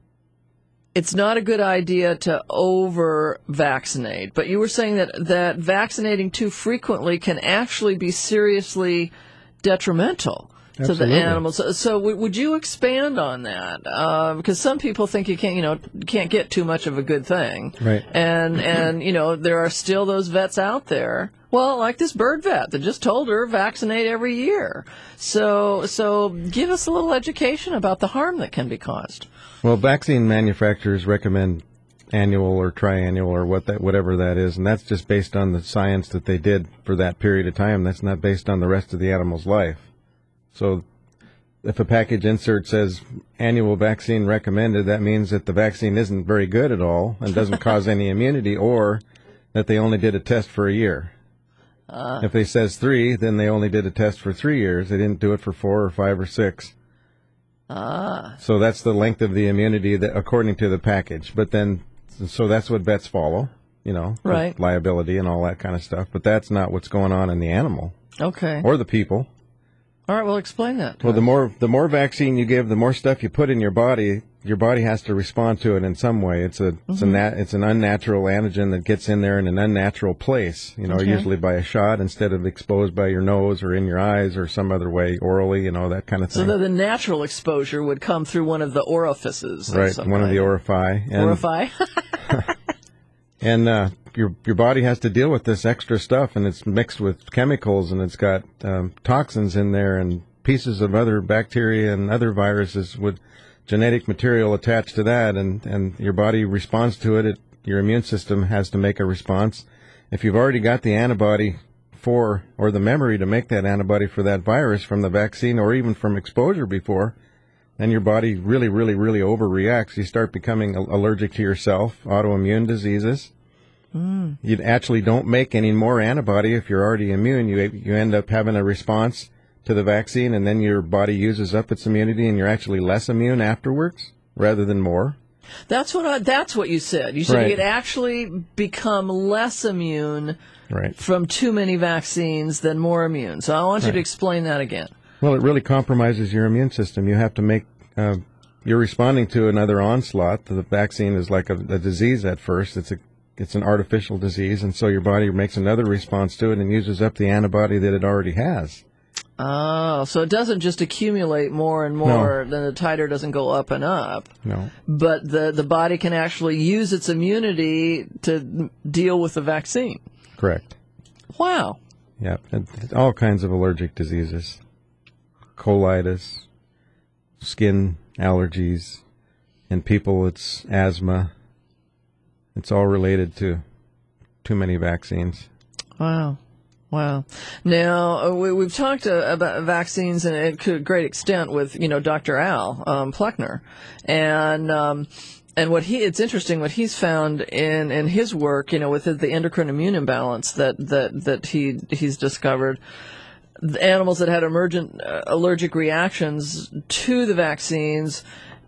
it's not a good idea to over-vaccinate. But you were saying that, that vaccinating too frequently can actually be seriously detrimental to Absolutely. the animals. So, so w- would you expand on that? Uh, because some people think you can't, you know, can't get too much of a good thing. Right. And, and, you know, there are still those vets out there. Well, like this bird vet that just told her vaccinate every year. So, so give us a little education about the harm that can be caused. Well, vaccine manufacturers recommend annual or triannual or what that whatever that is, and that's just based on the science that they did for that period of time. That's not based on the rest of the animal's life. So if a package insert says annual vaccine recommended, that means that the vaccine isn't very good at all and doesn't cause any immunity, or that they only did a test for a year. Uh, if they says three, then they only did a test for three years. They didn't do it for four or five or six. Ah. So that's the length of the immunity that, according to the package. But then, so that's what vets follow, you know, right. liability and all that kind of stuff. But that's not what's going on in the animal. Okay. Or the people. All right, well, explain that. Well, the more the more vaccine you give, the more stuff you put in your body, your body has to respond to it in some way. It's a mm-hmm. it's a nat, it's an unnatural antigen that gets in there in an unnatural place. You know, okay. usually by a shot instead of exposed by your nose or in your eyes or some other way, orally. You know, that kind of thing. So the, the natural exposure would come through one of the orifices. Right, one of the orifice. And, orifice. and uh, your your body has to deal with this extra stuff, and it's mixed with chemicals, and it's got um, toxins in there and pieces of other bacteria and other viruses with genetic material attached to that, and, and your body responds to it. it. Your immune system has to make a response. If you've already got the antibody for, or the memory to make that antibody for that virus from the vaccine or even from exposure before, then your body really, really, really overreacts. You start becoming allergic to yourself, autoimmune diseases. Mm. You actually don't make any more antibody if you're already immune. You you end up having a response to the vaccine, and then your body uses up its immunity, and you're actually less immune afterwards rather than more. That's what I, that's what you said. You said right. you could actually become less immune right. from too many vaccines than more immune. So I want you right. to explain that again. Well, it really compromises your immune system. You have to make uh, you're responding to another onslaught. The vaccine is like a, a disease at first. It's a it's an artificial disease, and so your body makes another response to it and uses up the antibody that it already has. Oh, so it doesn't just accumulate more and more, no. then the titer doesn't go up and up. No. But the, the body can actually use its immunity to deal with the vaccine. Correct. Wow. Yeah, all kinds of allergic diseases. Colitis, skin allergies, in people it's asthma. It's all related to too many vaccines. Wow. Wow. Now, we, we've talked uh, about vaccines and to a great extent with, you know, Doctor Al um, Pluckner. And um, and what he, it's interesting what he's found in, in his work, you know, with the, the endocrine immune imbalance that, that, that he he's discovered. The animals that had emergent uh, allergic reactions to the vaccines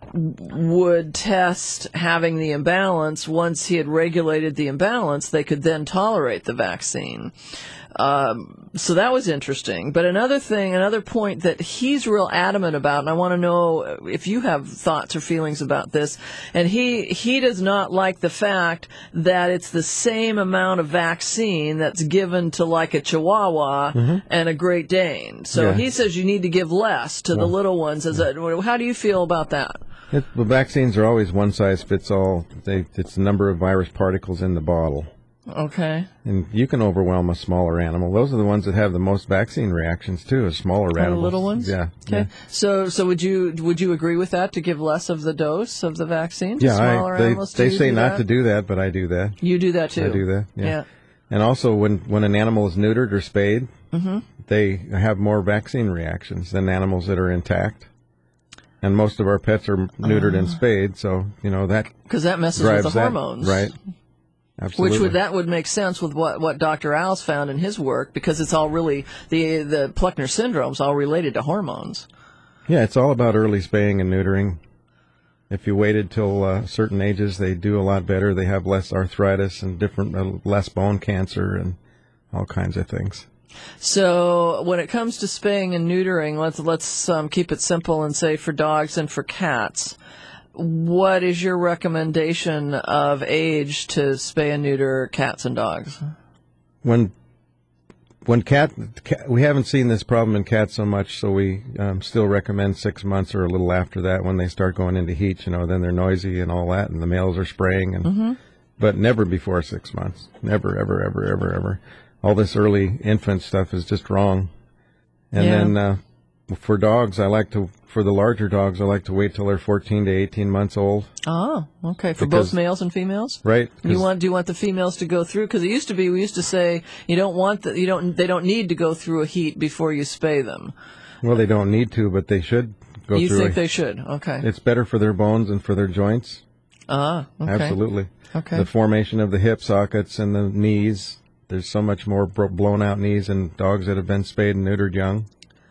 would test having the imbalance. Once he had regulated the imbalance, they could then tolerate the vaccine. Um, so that was interesting. But another thing, another point that he's real adamant about, and I want to know if you have thoughts or feelings about this, and he he does not like the fact that it's the same amount of vaccine that's given to like a Chihuahua mm-hmm. and a Great Dane. So yeah. he says you need to give less to well, the little ones. As a, how do you feel about that? It, the vaccines are always one size fits all. They, it's the number of virus particles in the bottle. Okay. And you can overwhelm a smaller animal. Those are the ones that have the most vaccine reactions too, is smaller oh, animals. The little ones? Yeah. Okay. Yeah. So so would you would you agree with that, to give less of the dose of the vaccine to yeah, smaller I, they, animals? they do say do not that? to do that, but I do that. You do that too. I do that. Yeah. yeah. And also when, when an animal is neutered or spayed, mm-hmm. they have more vaccine reactions than animals that are intact. And most of our pets are neutered uh, and spayed, so, you know, that because that messes with the hormones. That, right. Absolutely. Which would that would make sense with what, what Doctor Owls found in his work, because it's all really, the the Pluckner syndrome is all related to hormones. Yeah, it's all about early spaying and neutering. If you waited till uh, certain ages, they do a lot better. They have less arthritis and different, uh, less bone cancer and all kinds of things. So when it comes to spaying and neutering, let's let's um, keep it simple and say for dogs and for cats. What is your recommendation of age to spay and neuter cats and dogs? When when cat, cat we haven't seen this problem in cats so much, so we um, still recommend six months or a little after that when they start going into heat. You know, then they're noisy and all that, and the males are spraying, and mm-hmm. but never before six months. Never, ever, ever, ever, ever. All this early infant stuff is just wrong. And yeah. then uh, for dogs, I like to. For the larger dogs, I like to wait till they're fourteen to eighteen months old. Oh, okay. For because, both males and females, right? You want? Do you want the females to go through? Because it used to be, we used to say you don't want the, you don't. They don't need to go through a heat before you spay them. Well, they don't need to, but they should go you through. You think a, they should? Okay. It's better for their bones and for their joints. Ah, okay. Absolutely. Okay. The formation of the hip sockets and the knees. There's so much more bro- blown out knees in dogs that have been spayed and neutered young.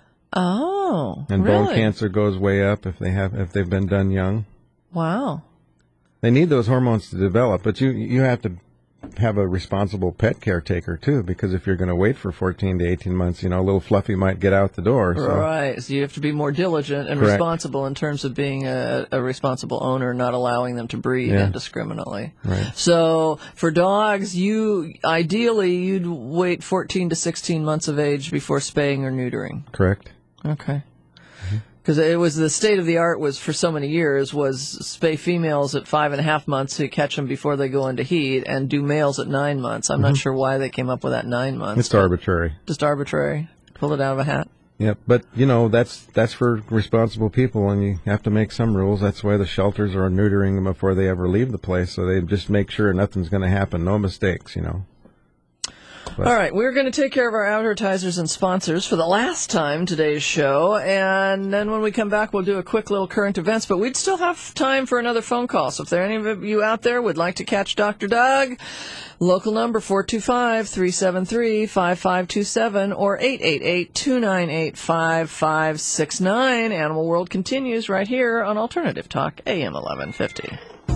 Oh, and really? bone cancer goes way up if they have if they've been done young. Wow. They need those hormones to develop, but you you have to have a responsible pet caretaker too, because if you're going to wait for fourteen to eighteen months, you know, little Fluffy might get out the door. So. Right. So you have to be more diligent and Correct. responsible in terms of being a, a responsible owner, not allowing them to breed yeah. indiscriminately. Right. So for dogs, you ideally you'd wait fourteen to sixteen months of age before spaying or neutering. Correct. Okay. Because it was the state of the art was for so many years was spay females at five and a half months so you catch them before they go into heat, and do males at nine months. I'm mm-hmm. not sure why they came up with that nine months. It's arbitrary. Just arbitrary. Pull it out of a hat. Yeah, but you know that's that's for responsible people, and you have to make some rules. That's why the shelters are neutering them before they ever leave the place, so they just make sure nothing's going to happen, no mistakes, you know. But. All right, we're going to take care of our advertisers and sponsors for the last time today's show, and then when we come back, we'll do a quick little current events, but we'd still have time for another phone call, so if there are any of you out there would like to catch Doctor Doug, local number four two five, three seven three, five five two seven or eight eight eight, two nine eight, five five six nine. Animal World continues right here on Alternative Talk, A M eleven fifty.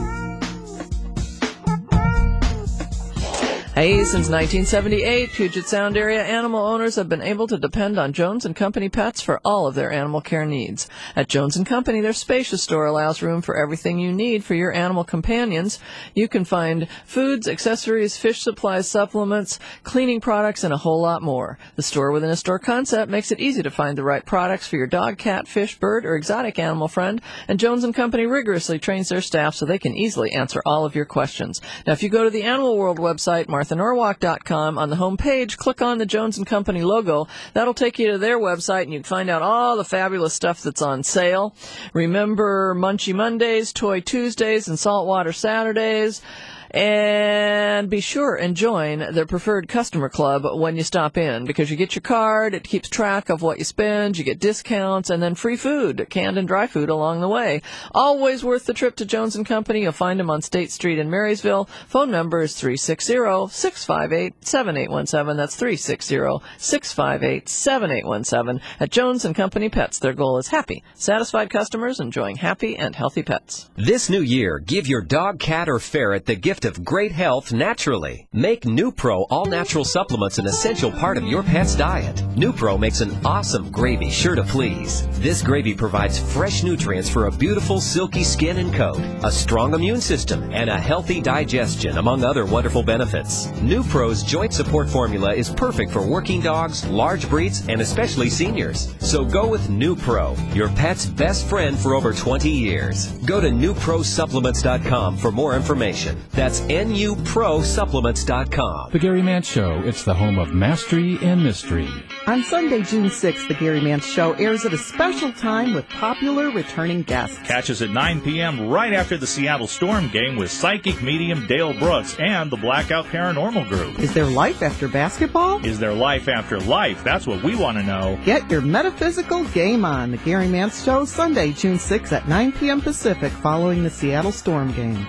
Hey, since nineteen seventy-eight, Puget Sound area animal owners have been able to depend on Jones and Company pets for all of their animal care needs. At Jones and Company, their spacious store allows room for everything you need for your animal companions. You can find foods, accessories, fish supplies, supplements, cleaning products, and a whole lot more. The store within a store concept makes it easy to find the right products for your dog, cat, fish, bird, or exotic animal friend, and Jones and Company rigorously trains their staff so they can easily answer all of your questions. Now, if you go to the Animal World website, Martha Norwalk dot com, on the home page, click on the Jones and Company logo. That'll take you to their website, and you can find out all the fabulous stuff that's on sale. Remember Munchie Mondays, Toy Tuesdays, and Saltwater Saturdays. And be sure and join their preferred customer club when you stop in, because you get your card, it keeps track of what you spend, you get discounts, and then free food, canned and dry food along the way. Always worth the trip to Jones and Company. You'll find them on State Street in Marysville. Phone number is three six zero, six five eight, seven eight one seven. That's three six zero, six five eight, seven eight one seven. At Jones and Company Pets, their goal is happy, satisfied customers enjoying happy and healthy pets. This new year, give your dog, cat, or ferret the gift gift of great health naturally. Make NuPro all-natural supplements an essential part of your pet's diet. NuPro makes an awesome gravy sure to please. This gravy provides fresh nutrients for a beautiful, silky skin and coat, a strong immune system, and a healthy digestion, among other wonderful benefits. NuPro's joint support formula is perfect for working dogs, large breeds, and especially seniors. So go with NuPro, your pet's best friend for over twenty years. Go to new pro supplements dot com for more information. That's N U Pro Supplements dot com. The Gary Mance Show, it's the home of mastery and mystery. On Sunday, June sixth, The Gary Mance Show airs at a special time with popular returning guests. Catch us at nine p.m. right after the Seattle Storm game with psychic medium Dale Brooks and the Blackout Paranormal Group. Is there life after basketball? Is there life after life? That's what we want to know. Get your metaphysical game on. The Gary Mance Show, Sunday, June sixth at nine p.m. Pacific following the Seattle Storm game.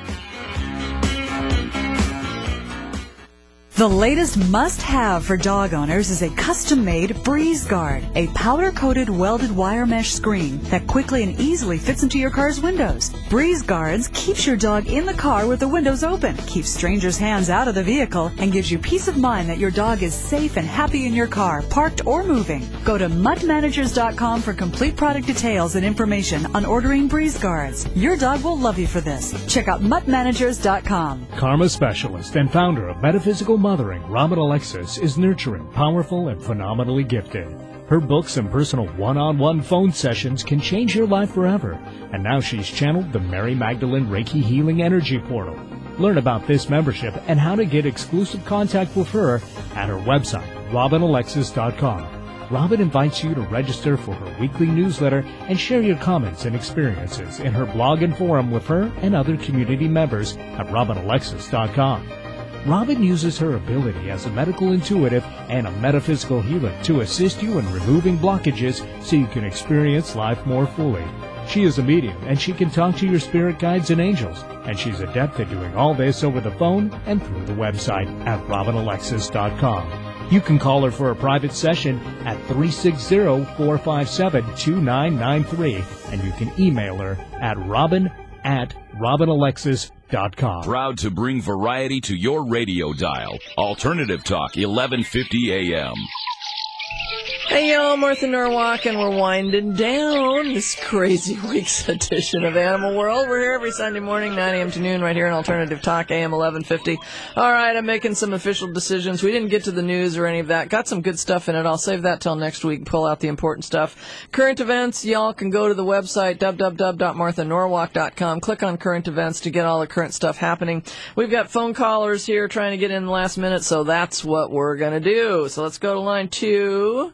The latest must-have for dog owners is a custom-made Breeze Guard, a powder-coated welded wire mesh screen that quickly and easily fits into your car's windows. Breeze Guards keeps your dog in the car with the windows open, keeps strangers' hands out of the vehicle, and gives you peace of mind that your dog is safe and happy in your car, parked or moving. Go to mutt managers dot com for complete product details and information on ordering Breeze Guards. Your dog will love you for this. Check out mutt managers dot com. Karma specialist and founder of Metaphysical Mothering, Robin Alexis is nurturing, powerful, and phenomenally gifted. Her books and personal one-on-one phone sessions can change your life forever. And now she's channeled the Mary Magdalene Reiki Healing Energy Portal. Learn about this membership and how to get exclusive contact with her at her website, robin alexis dot com. Robin invites you to register for her weekly newsletter and share your comments and experiences in her blog and forum with her and other community members at robin alexis dot com. Robin uses her ability as a medical intuitive and a metaphysical healer to assist you in removing blockages so you can experience life more fully. She is a medium, and she can talk to your spirit guides and angels, and she's adept at doing all this over the phone and through the website at robin alexis dot com. You can call her for a private session at three six zero, four five seven, two nine nine three, and you can email her at robin at robin alexis dot com. Proud to bring variety to your radio dial. Alternative Talk, eleven fifty A M. Hey y'all, Martha Norwalk, and we're winding down this crazy week's edition of Animal World. We're here every Sunday morning, nine a.m. to noon, right here on Alternative Talk, A M eleven fifty. All right, I'm making some official decisions. We didn't get to the news or any of that. Got some good stuff in it. I'll save that till next week and pull out the important stuff. Current events, y'all can go to the website, w w w dot martha norwalk dot com. Click on current events to get all the current stuff happening. We've got phone callers here trying to get in the last minute, so that's what we're going to do. So let's go to line two.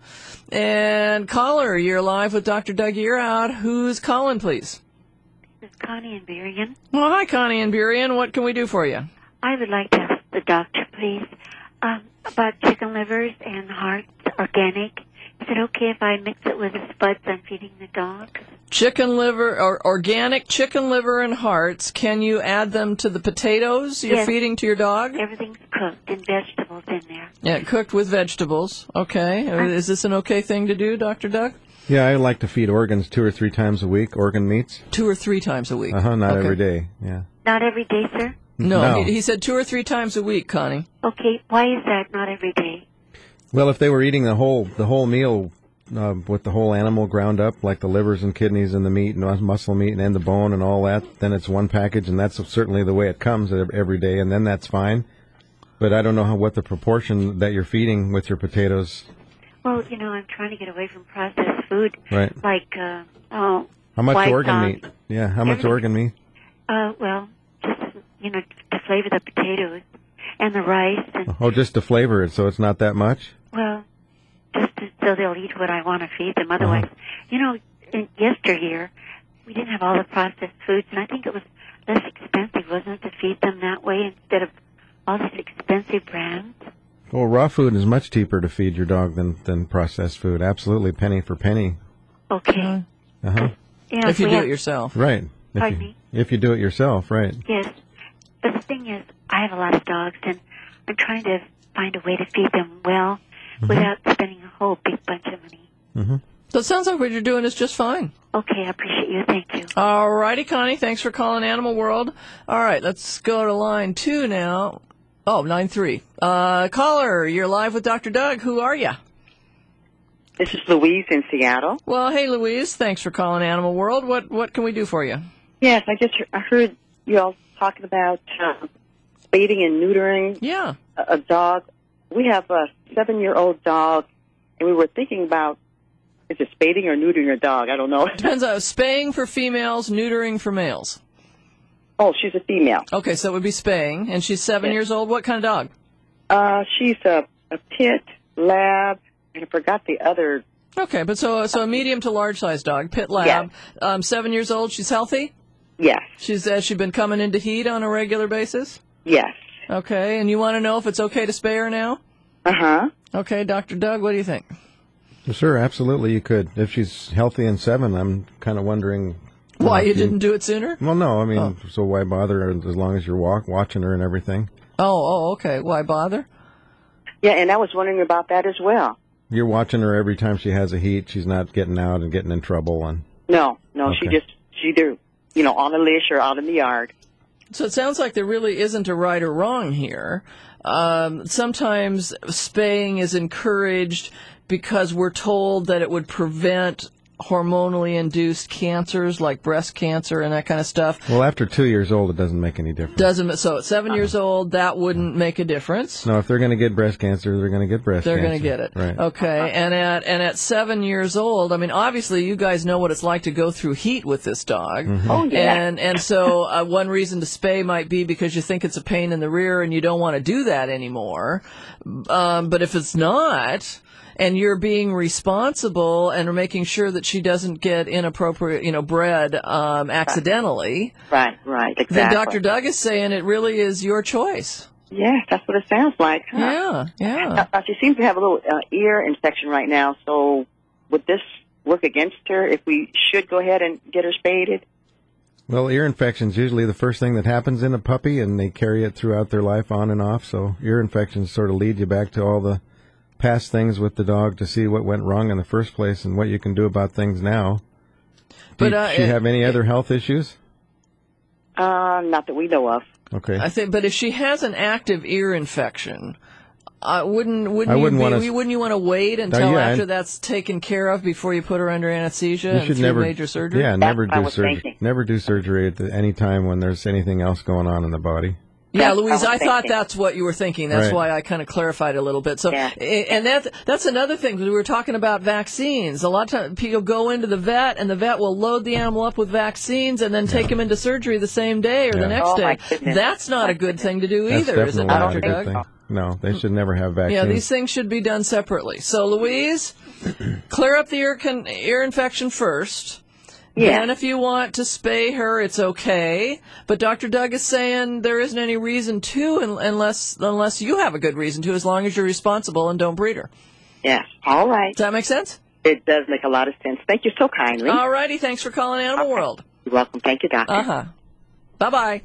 And caller, you're live with Doctor Doug. You're out. Who's calling, please? This is Connie in Burien. Well, hi, Connie in Burien. What can we do for you? I would like to ask the doctor, please, um, about chicken livers and hearts, organic. Is it okay if I mix it with the spuds I'm feeding the dog? Chicken liver, or organic chicken liver and hearts. Can you add them to the potatoes you're yes. feeding to your dog? Everything's cooked and vegetables in there. Yeah, cooked with vegetables. Okay. I'm, Is this an okay thing to do, Doctor Doug? Yeah, I like to feed organs two or three times a week, organ meats. Two or three times a week? Uh-huh, not okay. every day, yeah. Not every day, sir? No, no. He, he said two or three times a week, Connie. Okay, why is that not every day? Well, if they were eating the whole the whole meal uh, with the whole animal ground up, like the livers and kidneys and the meat and muscle meat and the bone and all that, then it's one package, and that's certainly the way it comes every day, and then that's fine. But I don't know how, what the proportion that you're feeding with your potatoes. Well, you know, I'm trying to get away from processed food. Right. Like, uh, oh, how much white organ dog. meat? Yeah, how much Everything. organ meat? Uh, well, just, you know, to flavor the potatoes and the rice. And, Oh, just to flavor it, so it's not that much? well, just to, so they'll eat what I want to feed them. Otherwise, Uh-huh. you know, in yesteryear, we didn't have all the processed foods, and I think it was less expensive, wasn't it, to feed them that way instead of all these expensive brands? Well, raw food is much cheaper to feed your dog than, than processed food. Absolutely, penny for penny. Okay. Uh-huh. You know, If you we do have- it yourself. Right. If Pardon you, me? If you do it yourself, right. Yes. But the thing is, I have a lot of dogs, and I'm trying to find a way to feed them well Mm-hmm. without spending a whole big bunch of money. Mm-hmm. So it sounds like what you're doing is just fine. Okay, I appreciate you. Thank you. All righty, Connie. Thanks for calling Animal World. All right, let's go to line two now. Oh, nine three. Uh, caller, you're live with Doctor Doug. Who are you? This is Louise in Seattle. Well, hey, Louise. Thanks for calling Animal World. What what can we do for you? Yes, I just I heard you all talking about uh, spading and neutering yeah. a, a dog. We have a seven-year-old dog, and we were thinking about, is it spading or neutering a dog? I don't know. Depends on spaying for females, neutering for males. Oh, she's a female. Okay, so it would be spaying, and she's seven yes. years old. What kind of dog? Uh, she's a, a pit, lab, and I forgot the other. Okay, but so so a medium to large size dog, pit lab, yes. um, seven years old. She's healthy. Yes. She's has she been coming into heat on a regular basis? Yes. Okay, and you want to know if it's okay to spay her now? Uh huh. Okay, Doctor Doug, what do you think? Well, sure, absolutely, you could. If she's healthy and seven, I'm kind of wondering why you didn't do it sooner. Well, no, I mean, oh. so why bother? As long as you're walk, watching her and everything. Oh, oh, okay. Why bother? Yeah, and I was wondering about that as well. You're watching her every time she has a heat. She's not getting out and getting in trouble. And no, no, okay. she just she either you know on a leash or out in the yard. So it sounds like there really isn't a right or wrong here. Um, sometimes spaying is encouraged because we're told that it would prevent hormonally induced cancers like breast cancer and that kind of stuff. Well, after two years old, it doesn't make any difference. Doesn't so at seven years old, that wouldn't make a difference. No, if they're going to get breast cancer, they're going to get breast they're cancer. They're going to get it. Right. Okay, and at and at seven years old, I mean, obviously, you guys know what it's like to go through heat with this dog. Mm-hmm. Oh yeah. And and so uh, one reason to spay might be because you think it's a pain in the rear and you don't want to do that anymore. Um, but if it's not, and you're being responsible and making sure that she doesn't get inappropriate, you know, bred um, accidentally. Right, right, exactly. Then Doctor Doug is saying it really is your choice. Yes, that's what it sounds like. Huh? Yeah, yeah. Uh, she seems to have a little uh, ear infection right now, so would this work against her if we should go ahead and get her spaded? Well, ear infection's usually the first thing that happens in a puppy, and they carry it throughout their life on and off, so ear infections sort of lead you back to all the past things with the dog to see what went wrong in the first place and what you can do about things now. But Does uh, she have any other health issues? Uh, not that we know of. Okay. I think, but if she has an active ear infection, uh, wouldn't wouldn't I you wouldn't be, wanna, wouldn't you want to wait until uh, yeah, after I, that's taken care of before you put her under anesthesia you and should through never, major surgery? Yeah, that's never what I do was surgery. thinking. Never do surgery at the, any time when there's anything else going on in the body. Yeah, That's Louise, what I I was thought thinking. that's what you were thinking. That's Right. why I kind of clarified a little bit. So, Yeah. and that that's another thing. We were talking about vaccines. A lot of times people go into the vet, and the vet will load the animal up with vaccines and then take him into surgery the same day or Yeah. the next Oh, my day. goodness. That's not a good thing to do That's either, is it, definitely not Doctor a good Doug? thing. No, they should never have vaccines. Yeah, these things should be done separately. So, Louise, clear up the ear con- ear infection first. Yeah. Then if you want to spay her, it's okay. But Doctor Doug is saying there isn't any reason to un- unless unless you have a good reason to, as long as you're responsible and don't breed her. Yes. All right. Does that make sense? It does make a lot of sense. Thank you so kindly. All righty. Thanks for calling Animal Okay. World. You're welcome. Thank you, Doctor. Uh-huh. Bye-bye.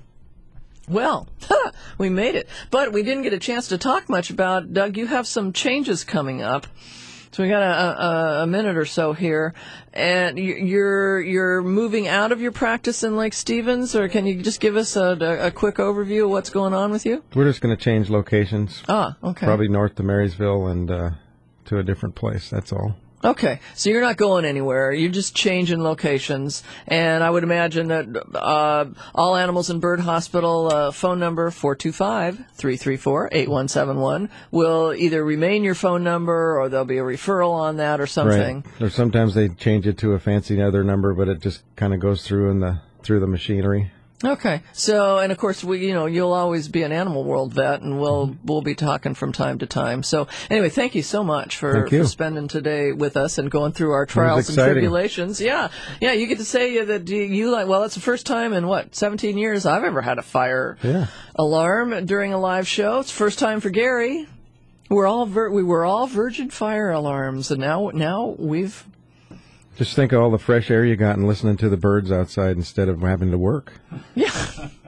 Well, we made it. But we didn't get a chance to talk much about, Doug, you have some changes coming up. So we got a, a, a minute or so here, and you're you're moving out of your practice in Lake Stevens, or can you just give us a, a, a quick overview of what's going on with you? We're just going to change locations. Ah, okay. Probably north to Marysville and uh, to a different place. That's all. Okay, so you're not going anywhere. You're just changing locations, and I would imagine that uh, All Animals and Bird Hospital uh, phone number four two five, three three four, eight one seven one will either remain your phone number, or there'll be a referral on that or something. Right. Or sometimes they change it to a fancy other number, but it just kind of goes through in the through the machinery. Okay. So, and of course, we, you know, you'll always be an Animal World vet, and we'll Mm-hmm. we'll be talking from time to time. So, anyway, thank you so much for, Thank you. for spending today with us and going through our trials and exciting. tribulations. Yeah, yeah. You get to say that you, you like. Well, it's the first time in what seventeen years I've ever had a fire Yeah. alarm during a live show. It's the first time for Gary. We're all vir- we were all Virgin fire alarms, and now now we've. Just think of all the fresh air you got and listening to the birds outside instead of having to work. Yeah.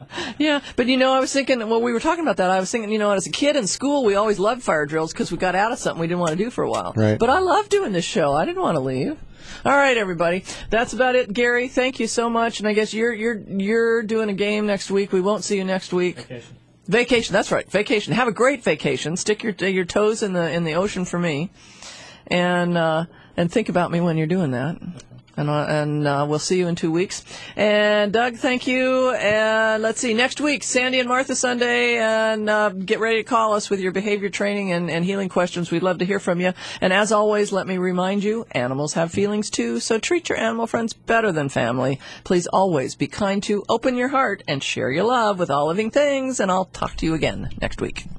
Yeah, but you know, I was thinking, well, we were talking about that. I was thinking, you know, as a kid in school, we always loved fire drills because we got out of something we didn't want to do for a while. Right. But I love doing this show. I didn't want to leave. All right, everybody. That's about it. Gary, thank you so much. And I guess you're you're you're doing a game next week. We won't see you next week. Vacation. Vacation. That's right. Vacation. Have a great vacation. Stick your your toes in the in the ocean for me, and uh, and think about me when you're doing that. And, uh, and uh, we'll see you in two weeks. And Doug, thank you. And let's see, next week, Sandy and Martha Sunday. And uh, get ready to call us with your behavior training and, and healing questions. We'd love to hear from you. And as always, let me remind you, animals have feelings too. So treat your animal friends better than family. Please always be kind to, open your heart, and share your love with all living things. And I'll talk to you again next week.